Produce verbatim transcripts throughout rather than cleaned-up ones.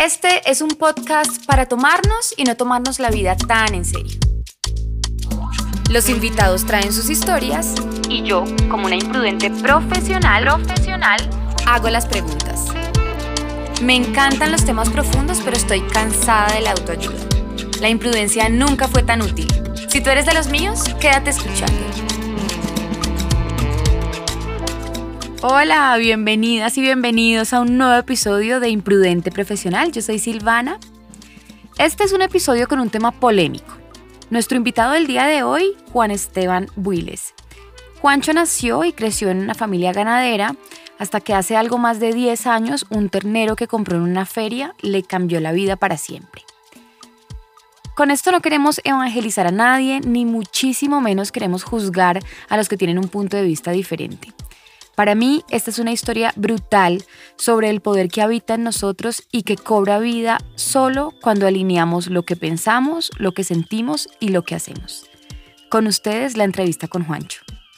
Este es un podcast para tomarnos y no tomarnos la vida tan en serio. Los invitados traen sus historias y yo, como una imprudente profesional, profesional, hago las preguntas. Me encantan los temas profundos, pero estoy cansada de la autoayuda. La imprudencia nunca fue tan útil. Si tú eres de los míos, quédate escuchando. Hola, bienvenidas y bienvenidos a un nuevo episodio de Imprudente Profesional. Yo soy Silvana. Este es un episodio con un tema polémico. Nuestro invitado del día de hoy, Juan Esteban Builes. Juancho nació y creció en una familia ganadera hasta que hace algo más de diez años un ternero que compró en una feria le cambió la vida para siempre. Con esto no queremos evangelizar a nadie, ni muchísimo menos queremos juzgar a los que tienen un punto de vista diferente. Para mí, esta es una historia brutal sobre el poder que habita en nosotros y que cobra vida solo cuando alineamos lo que pensamos, lo que sentimos y lo que hacemos. Con ustedes, la entrevista con Juancho.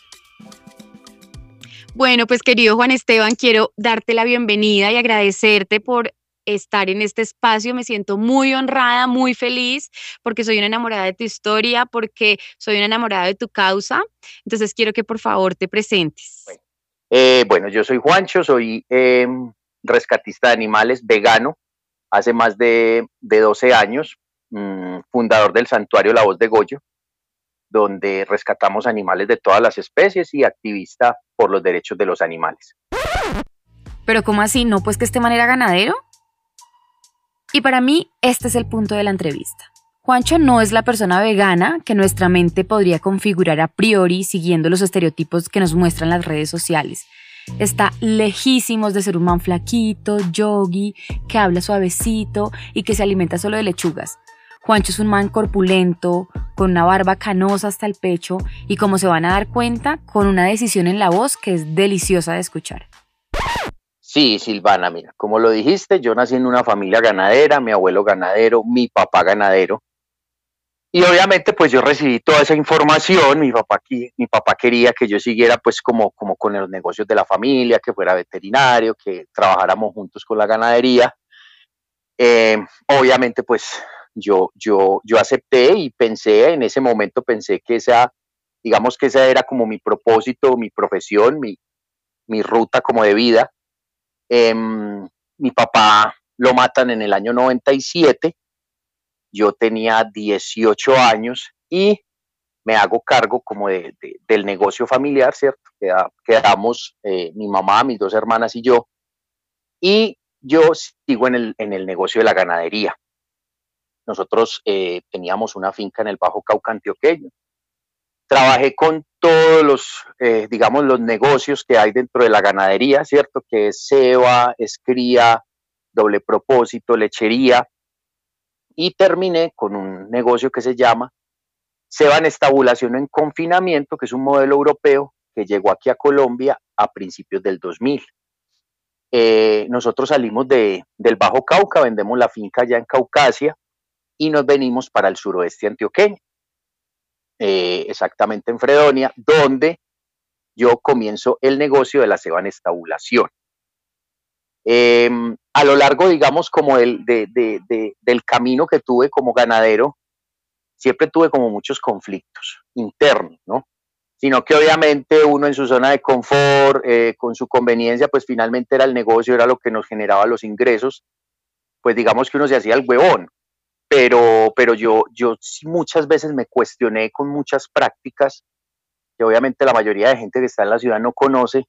Bueno, pues querido Juan Esteban, quiero darte la bienvenida y agradecerte por estar en este espacio. Me siento muy honrada, muy feliz, porque soy una enamorada de tu historia, porque soy una enamorada de tu causa. Entonces quiero que por favor te presentes. Bueno. Eh, bueno, yo soy Juancho, soy eh, rescatista de animales, vegano, hace más de, de doce años, mmm, fundador del santuario La Voz de Goyo, donde rescatamos animales de todas las especies y activista por los derechos de los animales. ¿Pero cómo así? ¿No pues que este man era ganadero? Y para mí, este es el punto de la entrevista. Juancho no es la persona vegana que nuestra mente podría configurar a priori siguiendo los estereotipos que nos muestran las redes sociales. Está lejísimos de ser un man flaquito, yogi, que habla suavecito y que se alimenta solo de lechugas. Juancho es un man corpulento, con una barba canosa hasta el pecho y, como se van a dar cuenta, con una decisión en la voz que es deliciosa de escuchar. Sí, Silvana, mira, como lo dijiste, yo nací en una familia ganadera, mi abuelo ganadero, mi papá ganadero. Y obviamente pues yo recibí toda esa información. Mi papá, mi papá quería que yo siguiera pues como, como con los negocios de la familia, que fuera veterinario, que trabajáramos juntos con la ganadería. Eh, obviamente pues yo, yo, yo acepté y pensé, en ese momento pensé que esa, digamos que esa era como mi propósito, mi profesión, mi, mi ruta como de vida. Eh, mi papá lo matan en el año noventa y siete. Yo tenía dieciocho años y me hago cargo como de, de, del negocio familiar, ¿cierto? Quedamos eh, mi mamá, mis dos hermanas y yo, y yo sigo en el, en el negocio de la ganadería. Nosotros eh, teníamos una finca en el Bajo Cauca antioqueño. Trabajé con todos los, eh, digamos, los negocios que hay dentro de la ganadería, ¿cierto? Que es ceba, es cría, doble propósito, lechería. Y terminé con un negocio que se llama Ceba en Estabulación en Confinamiento, que es un modelo europeo que llegó aquí a Colombia a principios del dos mil. Eh, nosotros salimos de, del Bajo Cauca, vendemos la finca allá en Caucasia y nos venimos para el suroeste antioqueño, eh, exactamente en Fredonia, donde yo comienzo el negocio de la ceba en estabulación. Eh, a lo largo, digamos, como del, de, de, de, del camino que tuve como ganadero, siempre tuve como muchos conflictos internos, ¿no? Sino que obviamente uno en su zona de confort, eh, con su conveniencia, pues finalmente era el negocio, era lo que nos generaba los ingresos, pues digamos que uno se hacía el huevón. Pero, pero yo, yo muchas veces me cuestioné con muchas prácticas que obviamente la mayoría de gente que está en la ciudad no conoce,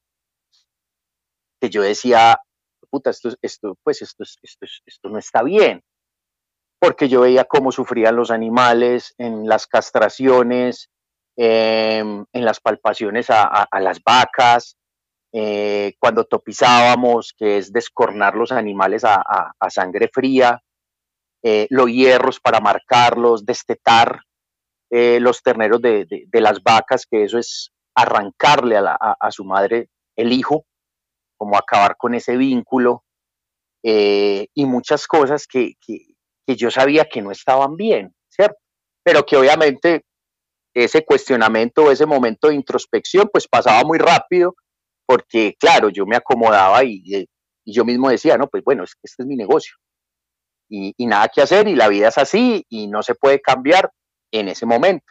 que yo decía, puta, esto, esto, pues esto, esto, esto no está bien, porque yo veía cómo sufrían los animales en las castraciones, eh, en las palpaciones a, a, a las vacas, eh, cuando topizábamos, que es descornar los animales a, a, a sangre fría, eh, los hierros para marcarlos, destetar eh, los terneros de, de, de las vacas, que eso es arrancarle a, la, a, a su madre el hijo, como acabar con ese vínculo, eh, y muchas cosas que, que, que yo sabía que no estaban bien, ¿cierto? Pero que obviamente ese cuestionamiento, ese momento de introspección, pues pasaba muy rápido, porque claro, yo me acomodaba y, y yo mismo decía, no, pues bueno, es que este es mi negocio. y, y nada que hacer, y la vida es así, y no se puede cambiar en ese momento.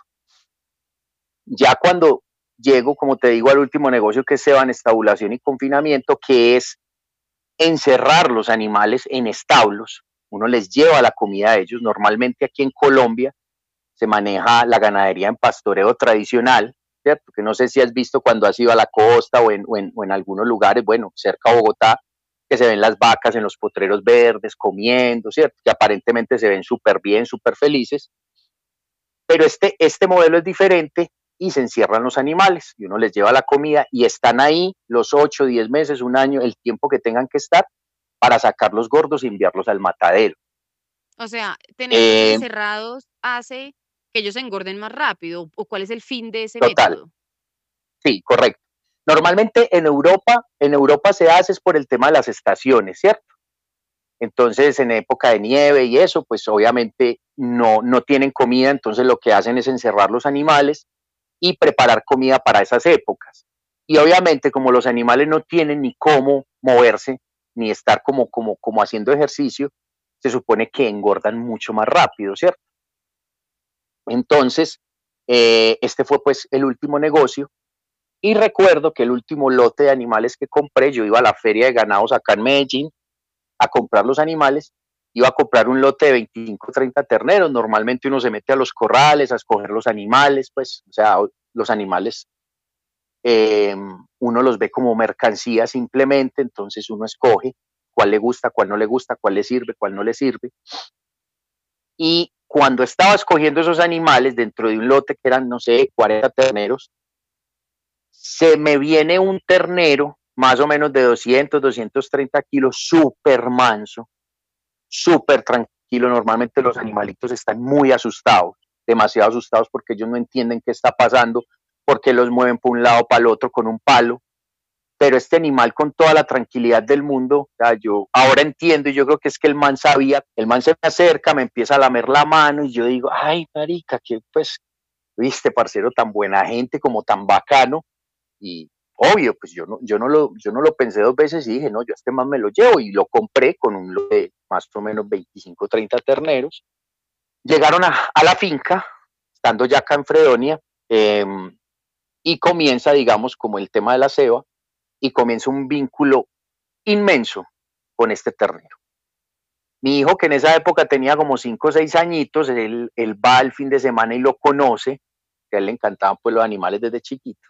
Ya cuando llego, como te digo, al último negocio que es Seban, estabulación y confinamiento, que es encerrar los animales en establos, uno les lleva la comida a ellos. Normalmente aquí en Colombia se maneja la ganadería en pastoreo tradicional, ¿cierto? Que no sé si has visto cuando has ido a la costa o en, o en, o en algunos lugares, bueno, cerca de Bogotá, que se ven las vacas en los potreros verdes comiendo, ¿cierto? Que aparentemente se ven súper bien, súper felices, pero este, este modelo es diferente y se encierran los animales y uno les lleva la comida y están ahí los ocho, diez meses, un año, el tiempo que tengan que estar para sacarlos gordos y enviarlos al matadero. O sea, tenerlos Eh, encerrados hace que ellos engorden más rápido. ¿O cuál es el fin de ese total, método? sí, correcto. Normalmente en Europa, en Europa se hace es por el tema de las estaciones, ¿cierto? Entonces, en época de nieve y eso, pues obviamente no, no tienen comida, entonces lo que hacen es encerrar los animales y preparar comida para esas épocas. Y obviamente, como los animales no tienen ni cómo moverse, ni estar como, como, como haciendo ejercicio, se supone que engordan mucho más rápido, ¿cierto? Entonces, eh, este fue pues el último negocio. Y recuerdo que el último lote de animales que compré, yo iba a la feria de ganados acá en Medellín a comprar los animales, iba a comprar un lote de veinticinco, treinta terneros. Normalmente uno se mete a los corrales a escoger los animales, pues, o sea, los animales eh, uno los ve como mercancía simplemente, entonces uno escoge cuál le gusta, cuál no le gusta, cuál le sirve, cuál no le sirve. Y cuando estaba escogiendo esos animales dentro de un lote que eran, no sé, cuarenta terneros, se me viene un ternero más o menos de doscientos, doscientos treinta kilos, súper manso, súper tranquilo. Normalmente los animalitos están muy asustados, demasiado asustados porque ellos no entienden qué está pasando, porque los mueven por un lado para el otro con un palo. Pero este animal con toda la tranquilidad del mundo, o sea, yo ahora entiendo y yo creo que es que el man sabía, el man se me acerca, me empieza a lamer la mano y yo digo, ay, marica, que pues, viste, parcero, tan buena gente, como tan bacano. Y obvio, pues yo no, yo no, lo, yo no lo pensé dos veces y dije, no, yo a este man me lo llevo y lo compré con un lote de más o menos veinticinco, treinta terneros. Llegaron a, a la finca, estando ya acá en Fredonia, eh, y comienza, digamos, como el tema de la ceba, y comienza un vínculo inmenso con este ternero. Mi hijo, que en esa época tenía como cinco o seis añitos, él, él va al fin de semana y lo conoce, que a él le encantaban pues los animales desde chiquito,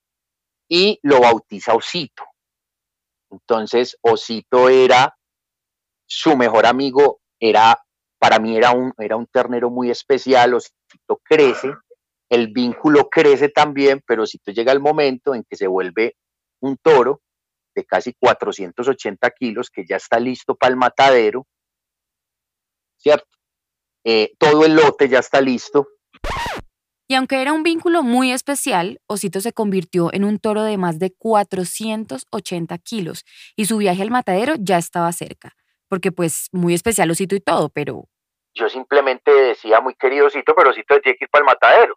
y lo bautiza Osito. Entonces, Osito era su mejor amigo, era, para mí era un, era un ternero muy especial. Osito crece, el vínculo crece también, pero Osito llega el momento en que se vuelve un toro de casi cuatrocientos ochenta kilos, que ya está listo para el matadero, ¿cierto? Eh, todo el lote ya está listo. Y aunque era un vínculo muy especial, Osito se convirtió en un toro de más de cuatrocientos ochenta kilos y su viaje al matadero ya estaba cerca, porque pues muy especial Osito y todo, pero Yo simplemente decía, muy querido Osito, pero Osito tiene que ir para el matadero.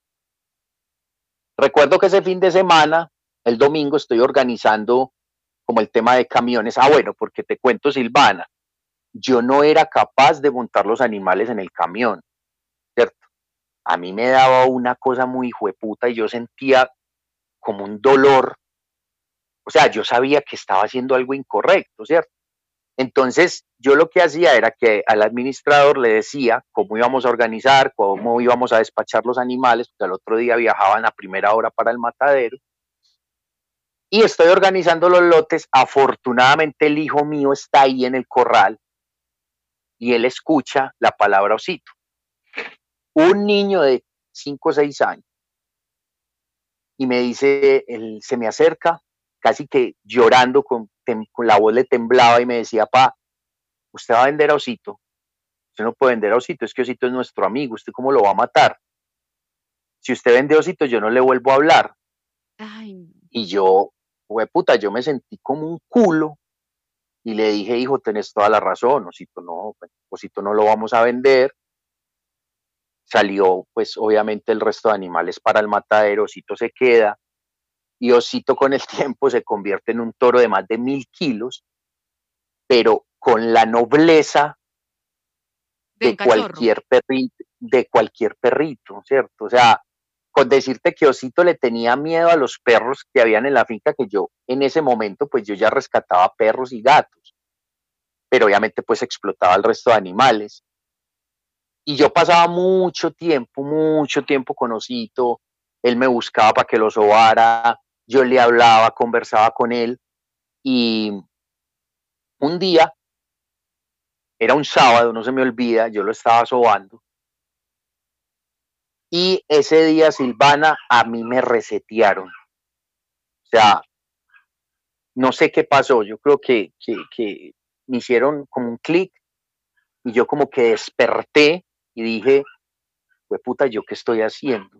Recuerdo que ese fin de semana, el domingo, estoy organizando como el tema de camiones. Ah, bueno, porque te cuento, Silvana, yo no era capaz de montar los animales en el camión, ¿cierto? A mí me daba una cosa muy hijueputa y yo sentía como un dolor. O sea, yo sabía que estaba haciendo algo incorrecto, ¿cierto? Entonces, yo lo que hacía era que al administrador le decía cómo íbamos a organizar, cómo íbamos a despachar los animales, porque al otro día viajaban a primera hora para el matadero. Y estoy organizando los lotes. Afortunadamente, el hijo mío está ahí en el corral y él escucha la palabra Osito. Un niño de cinco o seis años. Y me dice, él se me acerca, casi que llorando, con, con la voz le temblaba y me decía, pa, usted va a vender a Osito. Usted no puede vender a Osito, es que Osito es nuestro amigo, ¿usted cómo lo va a matar? Si usted vende a Osito, yo no le vuelvo a hablar. ay, Y yo, güey, puta, yo me sentí como un culo y le dije, hijo, tenés toda la razón, Osito no, Osito no lo vamos a vender. Salió, pues, obviamente el resto de animales para el matadero, Osito se queda y Osito con el tiempo se convierte en un toro de más de mil kilos, pero con la nobleza De un de cachorro. cualquier perrito, de cualquier perrito, ¿cierto? O sea, con decirte que Osito le tenía miedo a los perros que habían en la finca, que yo en ese momento pues yo ya rescataba perros y gatos, pero obviamente pues explotaba el resto de animales. Y yo pasaba mucho tiempo, mucho tiempo con Osito, él me buscaba para que lo sobara, yo le hablaba, conversaba con él y un día, era un sábado, no se me olvida, yo lo estaba sobando y ese día, Silvana, a mí me resetearon. O sea, no sé qué pasó, yo creo que, que, que me hicieron como un clic y yo como que desperté y dije, pues puta, ¿yo qué estoy haciendo? O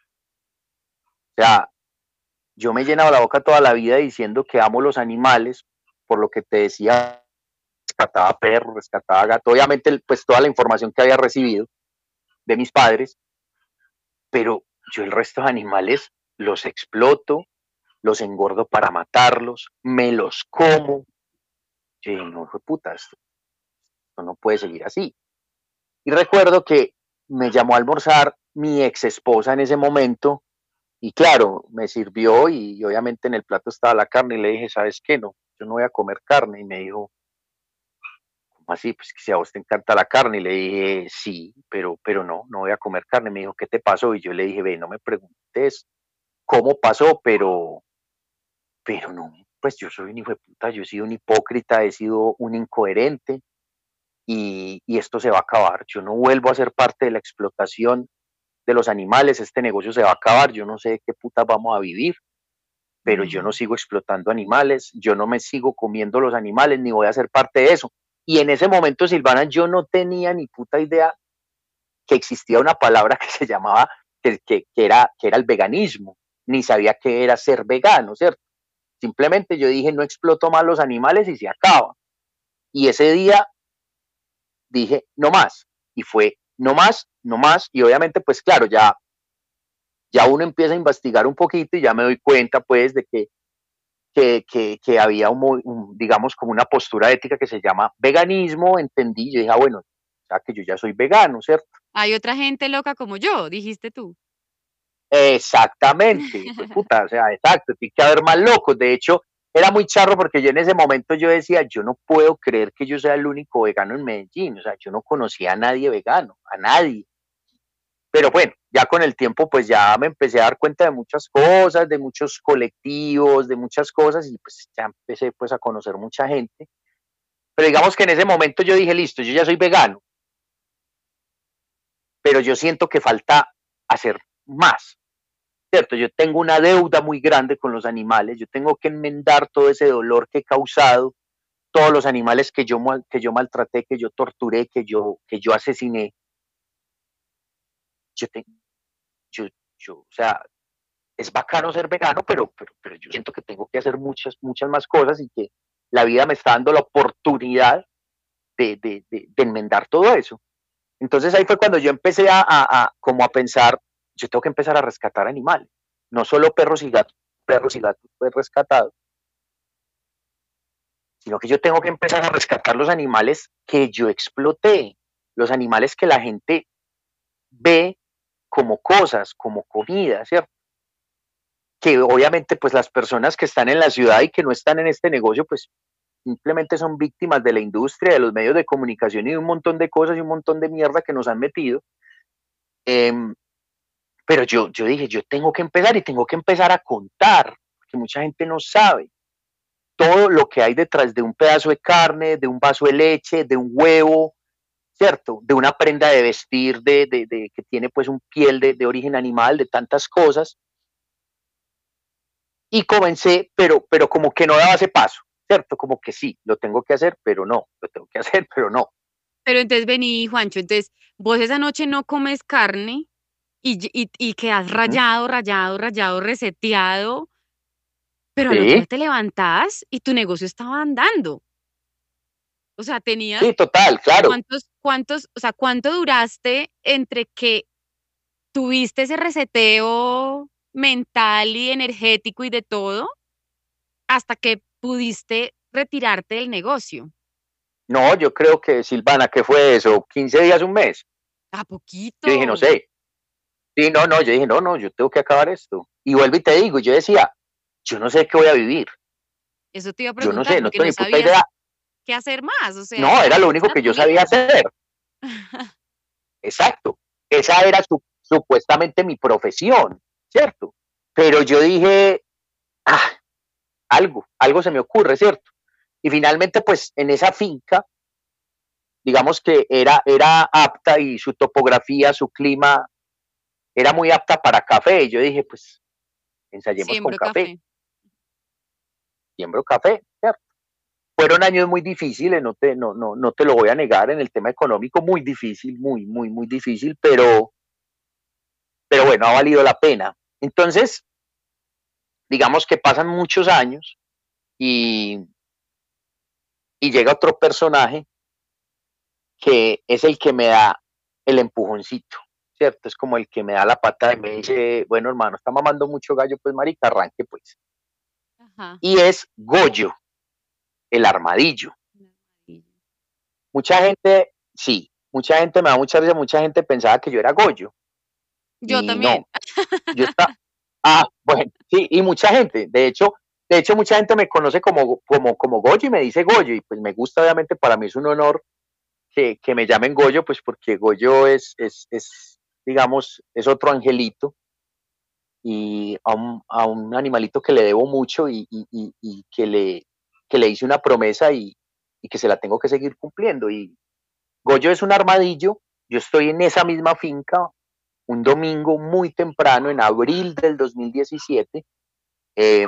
sea, yo me he llenado la boca toda la vida diciendo que amo los animales, por lo que te decía, rescataba perros, rescataba gato, obviamente pues toda la información que había recibido de mis padres, pero yo el resto de animales los exploto, los engordo para matarlos, me los como. Yo dije, no, fue puta, esto, esto no puede seguir así. Y recuerdo que me llamó a almorzar mi ex esposa en ese momento y claro, me sirvió y, y obviamente en el plato estaba la carne y le dije, ¿sabes qué? No, yo no voy a comer carne. Y me dijo, ¿cómo así? Pues que si a vos te encanta la carne. Y le dije, sí, pero, pero no, no voy a comer carne. Me dijo, ¿qué te pasó? Y yo le dije, ve, no me preguntes cómo pasó, pero, pero no, pues yo soy un hijo de puta, yo he sido un hipócrita, he sido un incoherente y, y esto se va a acabar. Yo no vuelvo a ser parte de la explotación de los animales, este negocio se va a acabar, yo no sé de qué putas vamos a vivir, pero yo no No. sigo explotando animales, yo no me sigo comiendo los animales, ni voy a ser parte de eso. Y en ese momento, Silvana, yo no tenía ni puta idea que existía una palabra que se llamaba, que, que, que, era, que era el veganismo, ni sabía qué era ser vegano, ¿cierto? Simplemente yo dije, no exploto más los animales y se acaba. Y ese día dije, no más. Y fue, no más, no más. Y obviamente, pues claro, ya, ya uno empieza a investigar un poquito y ya me doy cuenta, pues, de que, que, que, que había, un, un, digamos, como una postura ética que se llama veganismo. Entendí, yo dije, ah, bueno, o sea, que yo ya soy vegano, ¿cierto? Hay otra gente loca como yo, dijiste tú. Exactamente, pues puta, o sea, exacto, tiene que haber más locos. De hecho, era muy charro porque yo en ese momento yo decía, yo no puedo creer que yo sea el único vegano en Medellín, o sea, yo no conocía a nadie vegano, a nadie. Pero bueno, ya con el tiempo pues ya me empecé a dar cuenta de muchas cosas, de muchos colectivos, de muchas cosas y pues ya empecé pues a conocer mucha gente. Pero digamos que en ese momento yo dije, listo, yo ya soy vegano, pero yo siento que falta hacer más. ¿Cierto? Yo tengo una deuda muy grande con los animales, yo tengo que enmendar todo ese dolor que he causado, todos los animales que yo, que yo maltraté, que yo torturé, que yo, que yo asesiné. Yo, te, yo, yo, o sea, es bacano ser vegano, pero, pero, pero yo siento que tengo que hacer muchas, muchas más cosas y que la vida me está dando la oportunidad de, de, de, de enmendar todo eso. Entonces ahí fue cuando yo empecé a, a, a, como a pensar, yo tengo que empezar a rescatar animales, no solo perros y gatos, perros y gatos pues rescatados, sino que yo tengo que empezar a rescatar los animales que yo exploté, los animales que la gente ve como cosas, como comida, ¿cierto? Que obviamente pues las personas que están en la ciudad y que no están en este negocio pues simplemente son víctimas de la industria, de los medios de comunicación y de un montón de cosas y un montón de mierda que nos han metido. Eh, pero yo, yo dije, yo tengo que empezar y tengo que empezar a contar, porque mucha gente no sabe todo lo que hay detrás de un pedazo de carne, de un vaso de leche, de un huevo, ¿cierto? De una prenda de vestir de, de, de que tiene pues un piel de, de origen animal, de tantas cosas. Y comencé, pero, pero como que no daba ese paso, ¿cierto? Como que sí, lo tengo que hacer, pero no, lo tengo que hacer, pero no. Pero entonces vení, Juancho, entonces vos esa noche no comes carne y, y, y quedas Uh -huh. rayado, rayado, rayado, reseteado, pero al otro día Sí, te levantás y tu negocio estaba andando. O sea, tenías sí, total, claro. cuántos, cuántos, o sea, cuánto duraste entre que tuviste ese reseteo mental y energético y de todo hasta que pudiste retirarte del negocio. No, yo creo que, Silvana, ¿qué fue eso? ¿quince días, un mes? A Yo dije, no poquito. sé. Sí, no, no, yo dije, no, no, yo tengo que acabar esto. Y vuelvo y te digo, yo decía, yo no sé qué voy a vivir. Eso te iba a Yo no preguntar sé, no porque tengo no ni puta sabías idea. qué hacer más, o sea, No, era lo además de único la que yo sabía comida. hacer. Exacto. Esa era su, supuestamente mi profesión, ¿cierto? Pero yo dije, ah, algo, algo se me ocurre, ¿cierto? Y finalmente, pues en esa finca, digamos que era, era apta y su topografía, su clima, era muy apta para café. Y yo dije, pues ensayemos con Siembro café, café. siembro café, ¿cierto? Fueron años muy difíciles, no te, no, no, no te lo voy a negar, en el tema económico, muy difícil, muy, muy, muy difícil, pero, pero bueno, ha valido la pena. Entonces, digamos que pasan muchos años y, y llega otro personaje que es el que me da el empujoncito, ¿cierto? Es como el que me da la patada y me dice, bueno, hermano, está mamando mucho gallo, pues marica, arranque pues. Ajá. Y es Goyo, el armadillo. Un armadillo. Mucha gente, sí, mucha gente me da mucha risa, mucha gente pensaba que yo era Goyo. Yo Y también. no, yo está, ah, bueno, sí, y mucha gente, de hecho, de hecho mucha gente me conoce como, como, como Goyo y me dice Goyo, y pues me gusta, obviamente, para mí es un honor que, que me llamen Goyo, pues porque Goyo es, es, es, digamos, es otro angelito y a un, a un animalito que le debo mucho y, y, y, y que, le, que le hice una promesa y, y que se la tengo que seguir cumpliendo. Y Goyo es un armadillo, yo estoy en esa misma finca un domingo muy temprano, en abril del dos mil diecisiete, eh,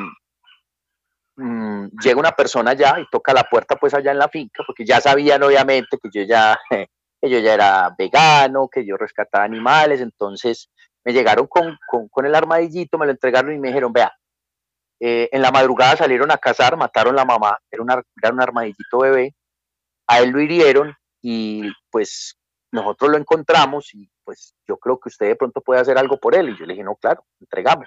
mmm, llega una persona allá y toca la puerta pues allá en la finca, porque ya sabían obviamente que yo ya, que yo ya era vegano, que yo rescataba animales, entonces me llegaron con, con, con el armadillito, me lo entregaron y me dijeron, vea, eh, en la madrugada salieron a cazar, mataron la mamá, era, una, era un armadillito bebé, a él lo hirieron y pues nosotros lo encontramos y pues yo creo que usted de pronto puede hacer algo por él. Y yo le dije, no, claro, entregamos.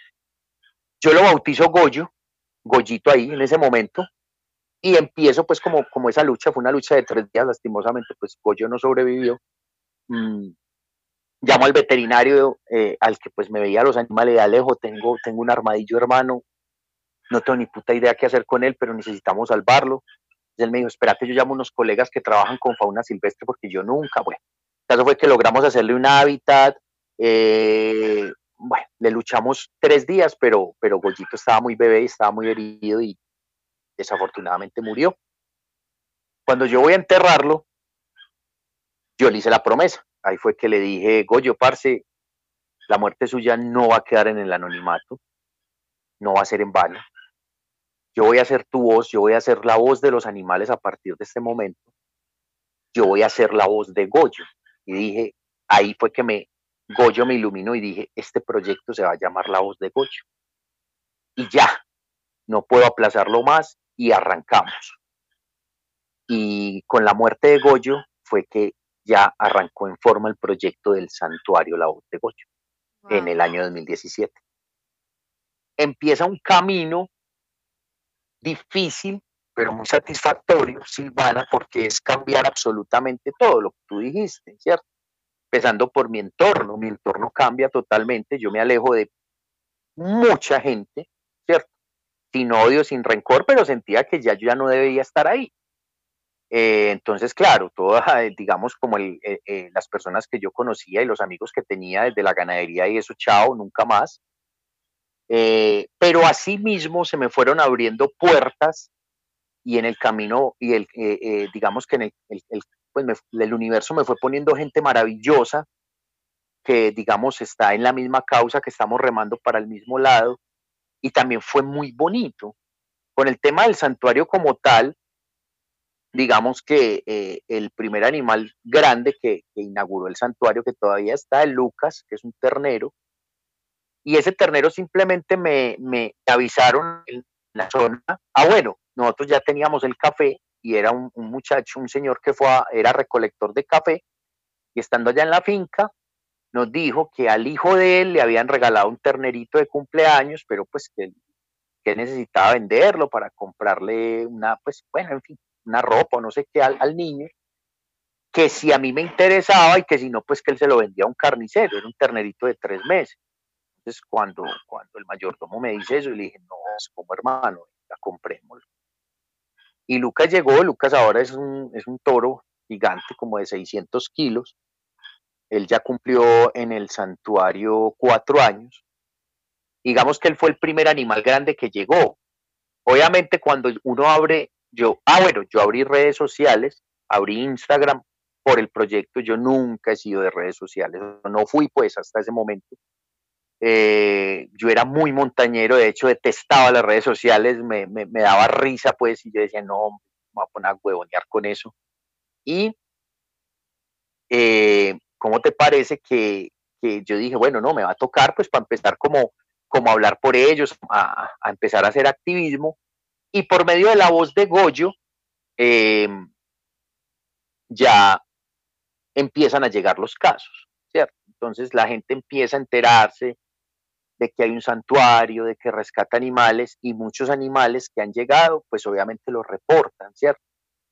Yo lo bautizo Goyo, Goyito ahí en ese momento, y empiezo pues como, como esa lucha, fue una lucha de tres días, lastimosamente pues Goyo no sobrevivió. Mm, llamo al veterinario eh, al que pues me veía los animales de Alejo, tengo, tengo un armadillo hermano, no tengo ni puta idea qué hacer con él, pero necesitamos salvarlo. Entonces él me dijo, espérate, yo llamo a unos colegas que trabajan con fauna silvestre porque yo nunca, bueno. El caso fue que logramos hacerle un hábitat, eh, bueno, le luchamos tres días, pero, pero Goyito estaba muy bebé y estaba muy herido y desafortunadamente murió. Cuando yo voy a enterrarlo, yo le hice la promesa. Ahí fue que le dije, Goyo, parce, la muerte suya no va a quedar en el anonimato, no va a ser en vano. Yo voy a ser tu voz, yo voy a ser la voz de los animales a partir de este momento. Yo voy a ser la voz de Goyo. Y dije, ahí fue que me, Goyo me iluminó y dije, este proyecto se va a llamar La Voz de Goyo. Y ya, no puedo aplazarlo más y arrancamos. Y con la muerte de Goyo fue que ya arrancó en forma el proyecto del santuario La Voz de Goyo en Wow. el año dos mil diecisiete. Empieza un camino difícil, pero muy satisfactorio, Silvana, porque es cambiar absolutamente todo lo que tú dijiste, ¿cierto? Empezando por mi entorno, mi entorno cambia totalmente, yo me alejo de mucha gente, ¿cierto? Sin odio, sin rencor, pero sentía que ya yo ya no debía estar ahí. Eh, entonces, claro, todas, digamos, como el, eh, eh, las personas que yo conocía y los amigos que tenía desde la ganadería y eso, chao, nunca más. Eh, pero así mismo se me fueron abriendo puertas y en el camino, y el, eh, eh, digamos que en el, el, el pues me, el universo me fue poniendo gente maravillosa que, digamos, está en la misma causa, que estamos remando para el mismo lado, y también fue muy bonito. Con el tema del santuario como tal, digamos que eh, el primer animal grande que, que, inauguró el santuario, que todavía está, el Lucas, que es un ternero, y ese ternero simplemente me, me avisaron en la zona, ah bueno, nosotros ya teníamos el café y era un, un muchacho, un señor que fue a, era recolector de café, y estando allá en la finca, nos dijo que al hijo de él le habían regalado un ternerito de cumpleaños, pero pues que, que necesitaba venderlo para comprarle una, pues bueno, en fin. una ropa o no sé qué al, al niño, que si a mí me interesaba y que si no, pues que él se lo vendía a un carnicero, era un ternerito de tres meses. Entonces, cuando, cuando el mayordomo me dice eso, le dije, no, es como hermano, la compremos. Y Lucas llegó, Lucas ahora es un, es un toro gigante, como de seiscientos kilos. Él ya cumplió en el santuario cuatro años. Digamos que él fue el primer animal grande que llegó. Obviamente cuando uno abre, yo, ah, bueno, yo abrí redes sociales, abrí Instagram por el proyecto, yo nunca he sido de redes sociales, no fui pues hasta ese momento. Eh, yo era muy montañero, de hecho detestaba las redes sociales, me, me, me daba risa pues y yo decía, no, me voy a poner a huevonear con eso. Y, eh, ¿cómo te parece que, que yo dije, bueno, no, me va a tocar pues para empezar como, como a hablar por ellos, a, a empezar a hacer activismo? Y por medio de la voz de Goyo, eh, ya empiezan a llegar los casos, ¿cierto? Entonces la gente empieza a enterarse de que hay un santuario, de que rescata animales y muchos animales que han llegado, pues obviamente los reportan, ¿cierto?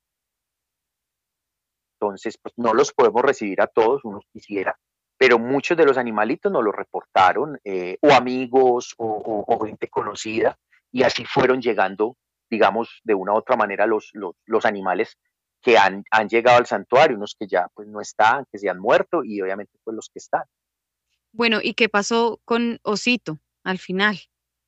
Entonces, pues no los podemos recibir a todos, uno quisiera, pero muchos de los animalitos no los reportaron, eh, o amigos o, o, o, gente conocida, y así fueron llegando, digamos, de una u otra manera los, los, los animales que han, han, llegado al santuario, unos que ya pues no están, que se han muerto, y obviamente pues los que están. Bueno, ¿y qué pasó con Osito al final?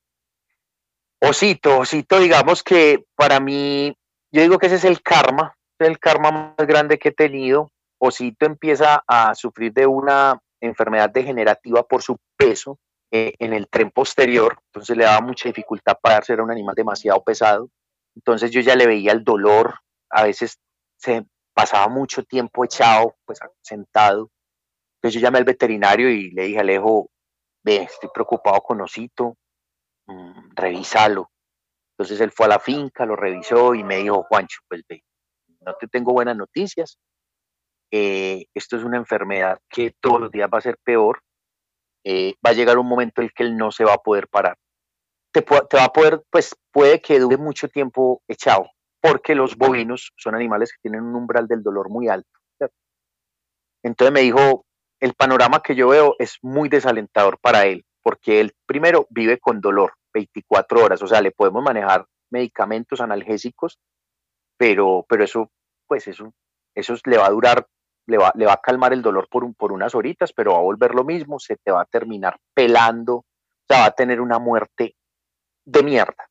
Osito, Osito, digamos que para mí, yo digo que ese es el karma, es el karma más grande que he tenido. Osito empieza a sufrir de una enfermedad degenerativa por su peso eh, en el tren posterior, entonces le daba mucha dificultad pararse, era un animal demasiado pesado. Entonces yo ya le veía el dolor, a veces se pasaba mucho tiempo echado, pues sentado. Entonces yo llamé al veterinario y le dije, Alejo, ve, estoy preocupado con Osito, mmm, revísalo. Entonces él fue a la finca, lo revisó y me dijo, Juancho, pues ve, no te tengo buenas noticias. Eh, esto es una enfermedad que todos los días va a ser peor. Eh, va a llegar un momento en el que él no se va a poder parar. Te, te va a poder, pues puede que dure mucho tiempo echado, porque los bovinos son animales que tienen un umbral del dolor muy alto, ¿cierto? Entonces me dijo, el panorama que yo veo es muy desalentador para él, porque él primero vive con dolor veinticuatro horas, o sea, le podemos manejar medicamentos analgésicos, pero, pero eso, pues eso, eso le va a durar, le va, le va a calmar el dolor por, un, por unas horitas, pero va a volver lo mismo, se te va a terminar pelando, o sea, va a tener una muerte de mierda.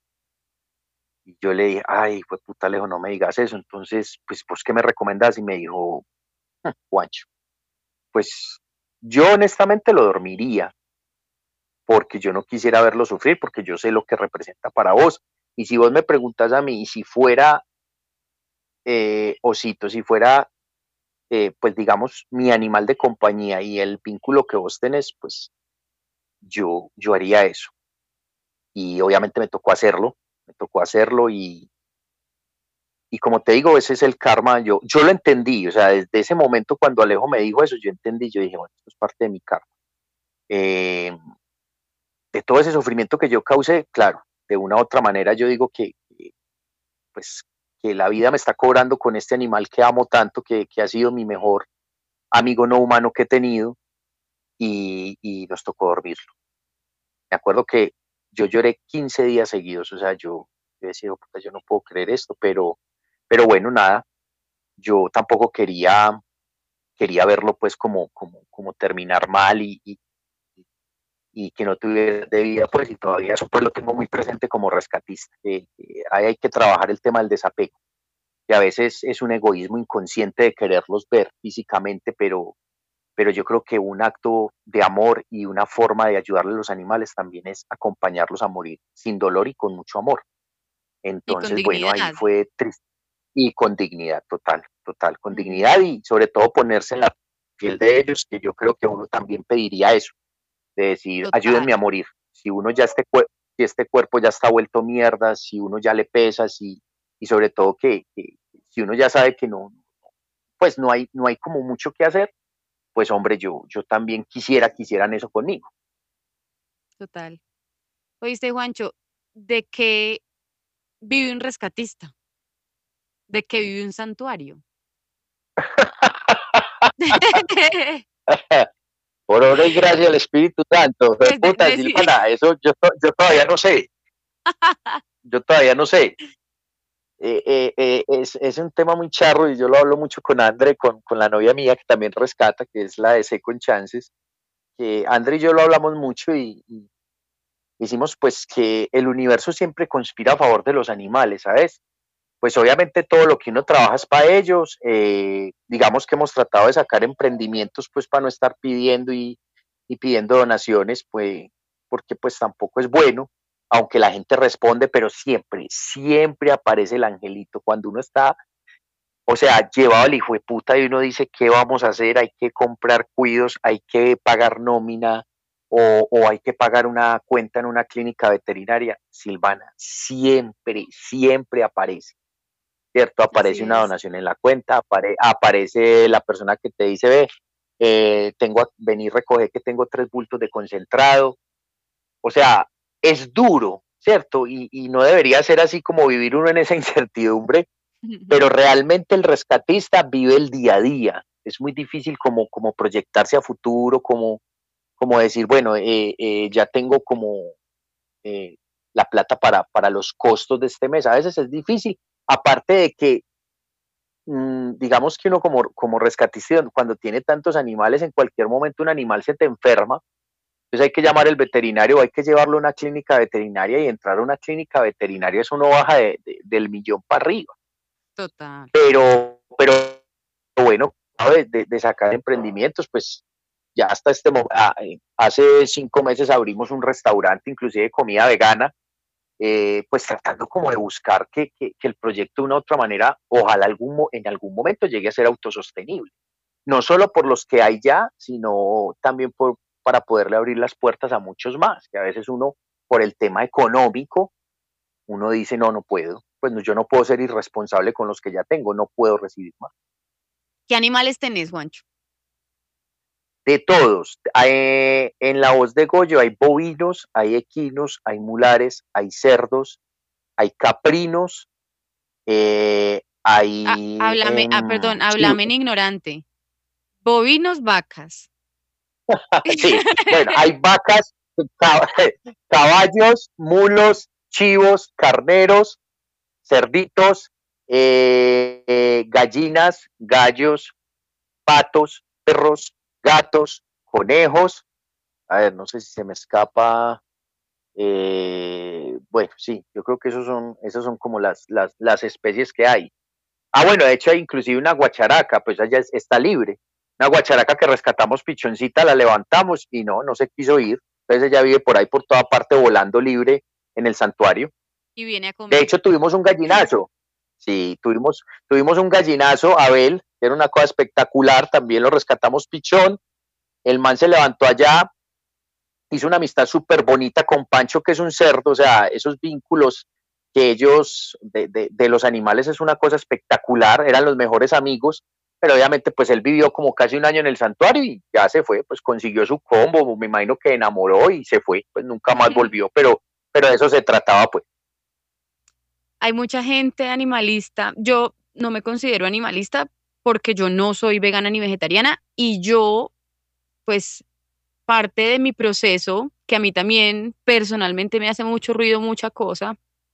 Y yo le dije, ay, pues puta Alejo, no me digas eso. Entonces, pues, pues, ¿qué me recomendás? Y me dijo, hm, Juancho, pues yo honestamente lo dormiría, porque yo no quisiera verlo sufrir, porque yo sé lo que representa para vos. Y si vos me preguntas a mí, y si fuera eh, Osito, si fuera, eh, pues digamos, mi animal de compañía y el vínculo que vos tenés, pues yo, yo haría eso. Y obviamente me tocó hacerlo, me tocó hacerlo y, y como te digo, ese es el karma. Yo, yo lo entendí, o sea, desde ese momento cuando Alejo me dijo eso, yo entendí, yo dije, bueno, esto es parte de mi karma. Eh, de todo ese sufrimiento que yo causé, claro, de una u otra manera yo digo que, que, pues, que la vida me está cobrando con este animal que amo tanto, que, que ha sido mi mejor amigo no humano que he tenido, y, y nos tocó dormirlo. Me acuerdo que yo lloré quince días seguidos, o sea, yo, yo decía, puta, yo no puedo creer esto, pero, pero bueno, nada, yo tampoco quería, quería verlo pues como, como, como terminar mal y, y, y que no tuviera de vida, pues, y todavía eso pues lo tengo muy presente como rescatista. Eh, eh, ahí hay que trabajar el tema del desapego, que a veces es un egoísmo inconsciente de quererlos ver físicamente, pero, pero yo creo que un acto de amor y una forma de ayudarle a los animales también es acompañarlos a morir sin dolor y con mucho amor. Y con Entonces, bueno, ahí dignidad. fue triste y con dignidad total, total, con dignidad y sobre todo ponerse en la piel de ellos, que yo creo que uno también pediría eso, de decir, Total. ayúdenme a morir. Si uno ya este, si este cuerpo ya está vuelto mierda, si uno ya le pesa, si, y sobre todo que, que si uno ya sabe que no, pues no hay, no hay como mucho que hacer, pues hombre, yo, yo también quisiera que hicieran eso conmigo. Total. Oíste, Juancho, ¿de qué vive un rescatista? de que vive un santuario. Por obra y gracia del Espíritu Santo. Pues de, Puta, de sí. Silvana, eso yo, yo todavía no sé. Yo todavía no sé. Eh, eh, eh, es, es, un tema muy charro y yo lo hablo mucho con Andre, con, con la novia mía que también rescata, que es la de Second Chances, que Andre y yo lo hablamos mucho y, y decimos pues que el universo siempre conspira a favor de los animales, ¿sabes? Pues obviamente todo lo que uno trabaja es para ellos, eh, digamos que hemos tratado de sacar emprendimientos pues para no estar pidiendo y, y pidiendo donaciones, pues porque pues tampoco es bueno, aunque la gente responde, pero siempre, siempre aparece el angelito cuando uno está, o sea, llevado al hijo de puta y uno dice, ¿qué vamos a hacer? Hay que comprar cuidos, hay que pagar nómina o, o hay que pagar una cuenta en una clínica veterinaria. Silvana, siempre, siempre aparece. ¿Cierto? Así Aparece una es. donación en la cuenta, apare, aparece la persona que te dice, ve, eh, tengo, venir recoger que tengo tres bultos de concentrado. O sea, es duro, ¿cierto? Y, y no debería ser así como vivir uno en esa incertidumbre, pero realmente el rescatista vive el día a día. Es muy difícil como, como proyectarse a futuro, como, como decir, bueno, eh, eh, ya tengo como eh, la plata para, para los costos de este mes. A veces es difícil, aparte de que mmm, digamos que uno como, como rescatista, cuando tiene tantos animales, en cualquier momento un animal se te enferma, entonces hay que llamar al veterinario, hay que llevarlo a una clínica veterinaria y entrar a una clínica veterinaria, eso no baja de, de, del millón para arriba. Total. Pero, pero bueno, de, de sacar emprendimientos, pues ya hasta este momento, hace cinco meses abrimos un restaurante, inclusive de comida vegana, eh, pues tratando como de buscar que, que, que, el proyecto de una u otra manera, ojalá algún, en algún momento llegue a ser autosostenible. No solo por los que hay ya, sino también por, para poderle abrir las puertas a muchos más, que a veces uno, por el tema económico, uno dice, no, no puedo, pues no, yo no puedo ser irresponsable con los que ya tengo, no puedo recibir más. ¿Qué animales tenés, Juancho? De todos. Hay, en la voz de Goyo hay bovinos, hay equinos, hay mulares, hay cerdos, hay caprinos, eh, Ah, hay... háblame, Eh, ah, perdón, sí, háblame en ignorante. Bovinos, vacas. sí, bueno, hay vacas, caballos, mulos, chivos, carneros, cerditos, eh, eh, gallinas, gallos, patos, perros, gatos, conejos. A ver, no sé si se me escapa. Eh, bueno, sí, yo creo que esos son, esos son como las, las, las especies que hay. Ah, bueno, de hecho hay inclusive una guacharaca, pues ella está libre. Una guacharaca que rescatamos pichoncita, la levantamos y no, no se quiso ir. Entonces ella vive por ahí, por toda parte, volando libre en el santuario. Y viene a De comer. hecho, tuvimos un gallinazo. Sí, tuvimos, tuvimos un gallinazo, Abel, que era una cosa espectacular. También lo rescatamos pichón. El man se levantó allá, hizo una amistad súper bonita con Pancho, que es un cerdo. O sea, esos vínculos que ellos, de, de, de los animales, es una cosa espectacular. Eran los mejores amigos. Pero obviamente, pues él vivió como casi un año en el santuario y ya se fue, pues consiguió su combo, me imagino que enamoró y se fue, pues nunca más volvió, pero, pero de eso se trataba, pues. Hay mucha gente animalista. Yo no me considero animalista porque yo no soy vegana ni vegetariana y yo, pues, parte de mi proceso, que a mí también personalmente me hace mucho ruido, mucha cosa,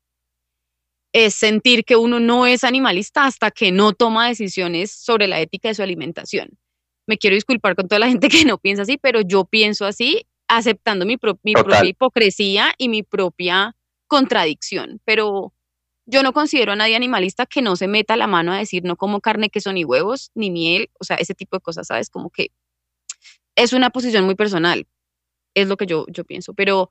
es sentir que uno no es animalista hasta que no toma decisiones sobre la ética de su alimentación. Me quiero disculpar con toda la gente que no piensa así, pero yo pienso así, aceptando mi, pro mi propia Total. hipocresía y mi propia contradicción. Pero yo no considero a nadie animalista que no se meta la mano a decir no como carne, queso ni huevos, ni miel, o sea, ese tipo de cosas, ¿sabes? Como que es una posición muy personal, es lo que yo, yo pienso. Pero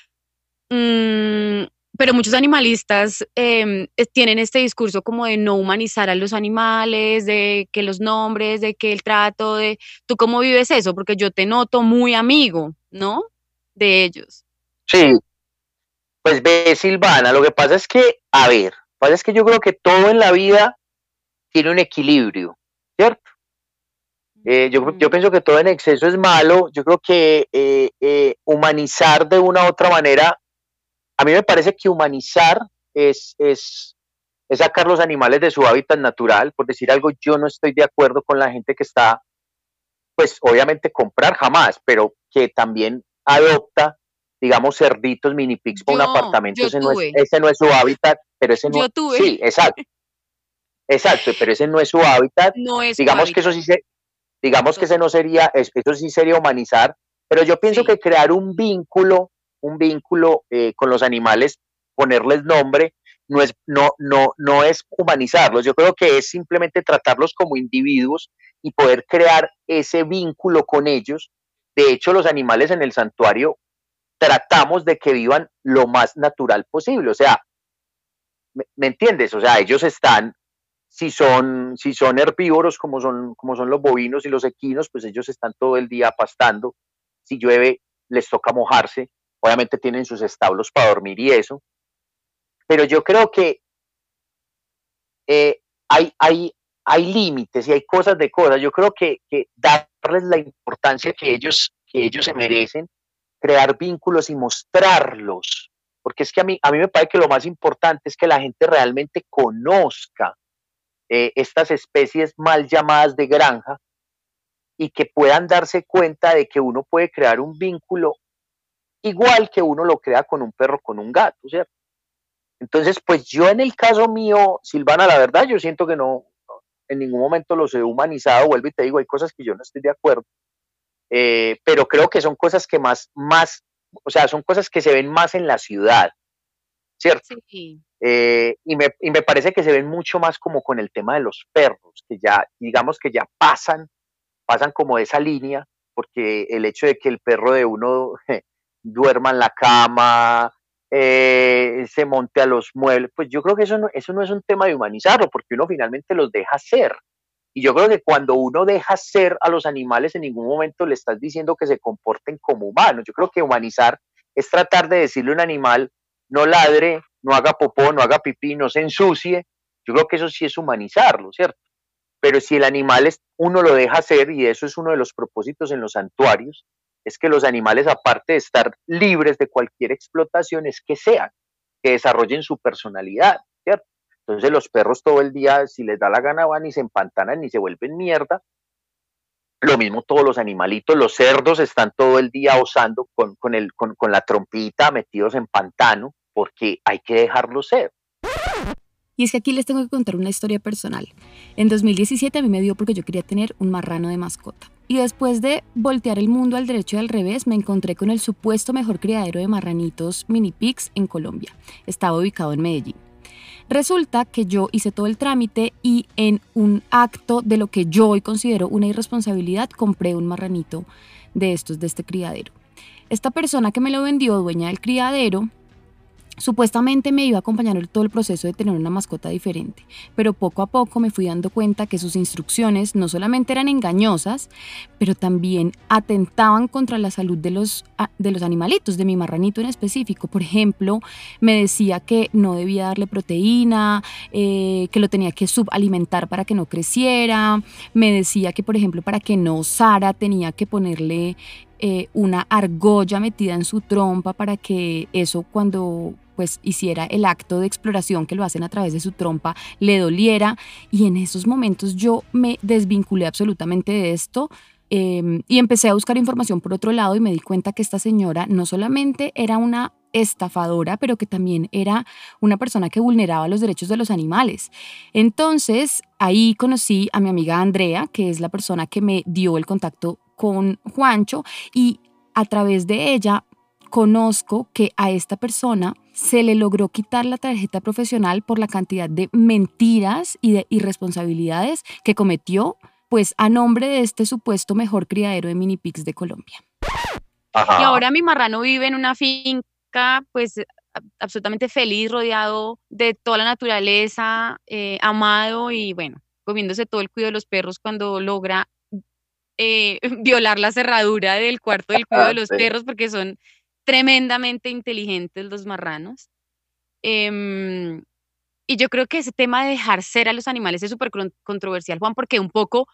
Mm, pero muchos animalistas eh, tienen este discurso como de no humanizar a los animales, de que los nombres, de que el trato, de tú cómo vives eso, porque yo te noto muy amigo, ¿no? De ellos. Sí, pues ve, Silvana, lo que pasa es que, a ver, lo que pasa es que yo creo que todo en la vida tiene un equilibrio, ¿cierto? Eh, yo, yo Mm, pienso que todo en exceso es malo, yo creo que eh, eh, humanizar de una u otra manera, a mí me parece que humanizar es, es, es sacar los animales de su hábitat natural. Por decir algo, yo no estoy de acuerdo con la gente que está, pues obviamente comprar jamás, pero que también adopta, digamos, cerditos, mini pigs para un Yo, apartamento. yo Ese no es, tuve, ese no es su hábitat, pero ese no, yo tuve, sí, exacto, exacto, pero ese no es su hábitat. no es su Digamos que eso hábitat, sí se, digamos que ese total. no sería, eso sí sería humanizar, pero yo pienso Sí, que crear un vínculo, un vínculo eh, con los animales, ponerles nombre, no es, no, no, no es humanizarlos, yo creo que es simplemente tratarlos como individuos y poder crear ese vínculo con ellos. De hecho, los animales en el santuario tratamos de que vivan lo más natural posible, o sea, ¿me, me entiendes? O sea, ellos están si son, si son herbívoros como son, como son los bovinos y los equinos, pues ellos están todo el día pastando. Si llueve, les toca mojarse. Obviamente tienen sus establos para dormir y eso. Pero yo creo que eh, hay, hay, hay límites y hay cosas de cosas. Yo creo que, que darles la importancia que ellos, que ellos se merecen, crear vínculos y mostrarlos. Porque es que a mí, a mí me parece que lo más importante es que la gente realmente conozca eh, estas especies mal llamadas de granja y que puedan darse cuenta de que uno puede crear un vínculo igual que uno lo crea con un perro, con un gato, ¿cierto? Entonces, pues yo en el caso mío, Silvana, la verdad, yo siento que no, no en ningún momento los he humanizado, vuelvo y te digo, hay cosas que yo no estoy de acuerdo, eh, pero creo que son cosas que más, más, o sea, son cosas que se ven más en la ciudad, ¿cierto? sí, Eh, y, me, y me parece que se ven mucho más como con el tema de los perros, que ya, digamos que ya pasan pasan como de esa línea, porque el hecho de que el perro de uno duerma en la cama, eh, se monte a los muebles, pues yo creo que eso no, eso no es un tema de humanizarlo, porque uno finalmente los deja ser. Y yo creo que cuando uno deja ser a los animales, en ningún momento le estás diciendo que se comporten como humanos. Yo creo que humanizar es tratar de decirle a un animal, no ladre, no haga popó, no haga pipí, no se ensucie. Yo creo que eso sí es humanizarlo, ¿cierto? Pero si el animal es, uno lo deja ser, y eso es uno de los propósitos en los santuarios, es que los animales, aparte de estar libres de cualquier explotación, es que sean, que desarrollen su personalidad, ¿cierto? Entonces los perros todo el día, si les da la gana, van y se empantanan y se vuelven mierda. Lo mismo todos los animalitos, los cerdos están todo el día osando con, con, el, con, con la trompita metidos en pantano, porque hay que dejarlos ser. y es que aquí les tengo que contar una historia personal. En dos mil diecisiete a mí me dio porque yo quería tener un marrano de mascota. Y después de voltear el mundo al derecho y al revés, me encontré con el supuesto mejor criadero de marranitos mini pigs en Colombia. Estaba ubicado en Medellín. Resulta que yo hice todo el trámite y en un acto de lo que yo hoy considero una irresponsabilidad, compré un marranito de estos, de este criadero. Esta persona que me lo vendió, dueña del criadero, supuestamente me iba a acompañar en todo el proceso de tener una mascota diferente, pero poco a poco me fui dando cuenta que sus instrucciones no solamente eran engañosas, pero también atentaban contra la salud de los, de los animalitos, de mi marranito en específico. Por ejemplo, me decía que no debía darle proteína, eh, que lo tenía que subalimentar para que no creciera. Me decía que, por ejemplo, para que no osara tenía que ponerle eh, una argolla metida en su trompa para que eso, cuando pues hiciera el acto de exploración que lo hacen a través de su trompa, le doliera. Y en esos momentos yo me desvinculé absolutamente de esto. Eh, y empecé a buscar información por otro lado y me di cuenta que esta señora no solamente era una estafadora, pero que también era una persona que vulneraba los derechos de los animales. Entonces, ahí conocí a mi amiga Andrea, que es la persona que me dio el contacto con Juancho, y a través de ella conozco que a esta persona se le logró quitar la tarjeta profesional por la cantidad de mentiras y de irresponsabilidades que cometió, pues a nombre de este supuesto mejor criadero de mini pigs de Colombia. Y Ajá. ahora mi marrano vive en una finca, pues absolutamente feliz, rodeado de toda la naturaleza, eh, amado y bueno, comiéndose todo el cuidado de los perros cuando logra eh, violar la cerradura del cuarto del cuidado de los Sí. perros, porque son tremendamente inteligentes los marranos. Eh, y yo creo que ese tema de dejar ser a los animales es súper controversial, Juan, porque un poco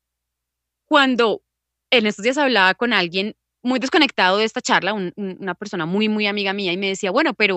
cuando en estos días hablaba con alguien muy desconectado de esta charla, un, un, una persona muy, muy amiga mía, y me decía, bueno, pero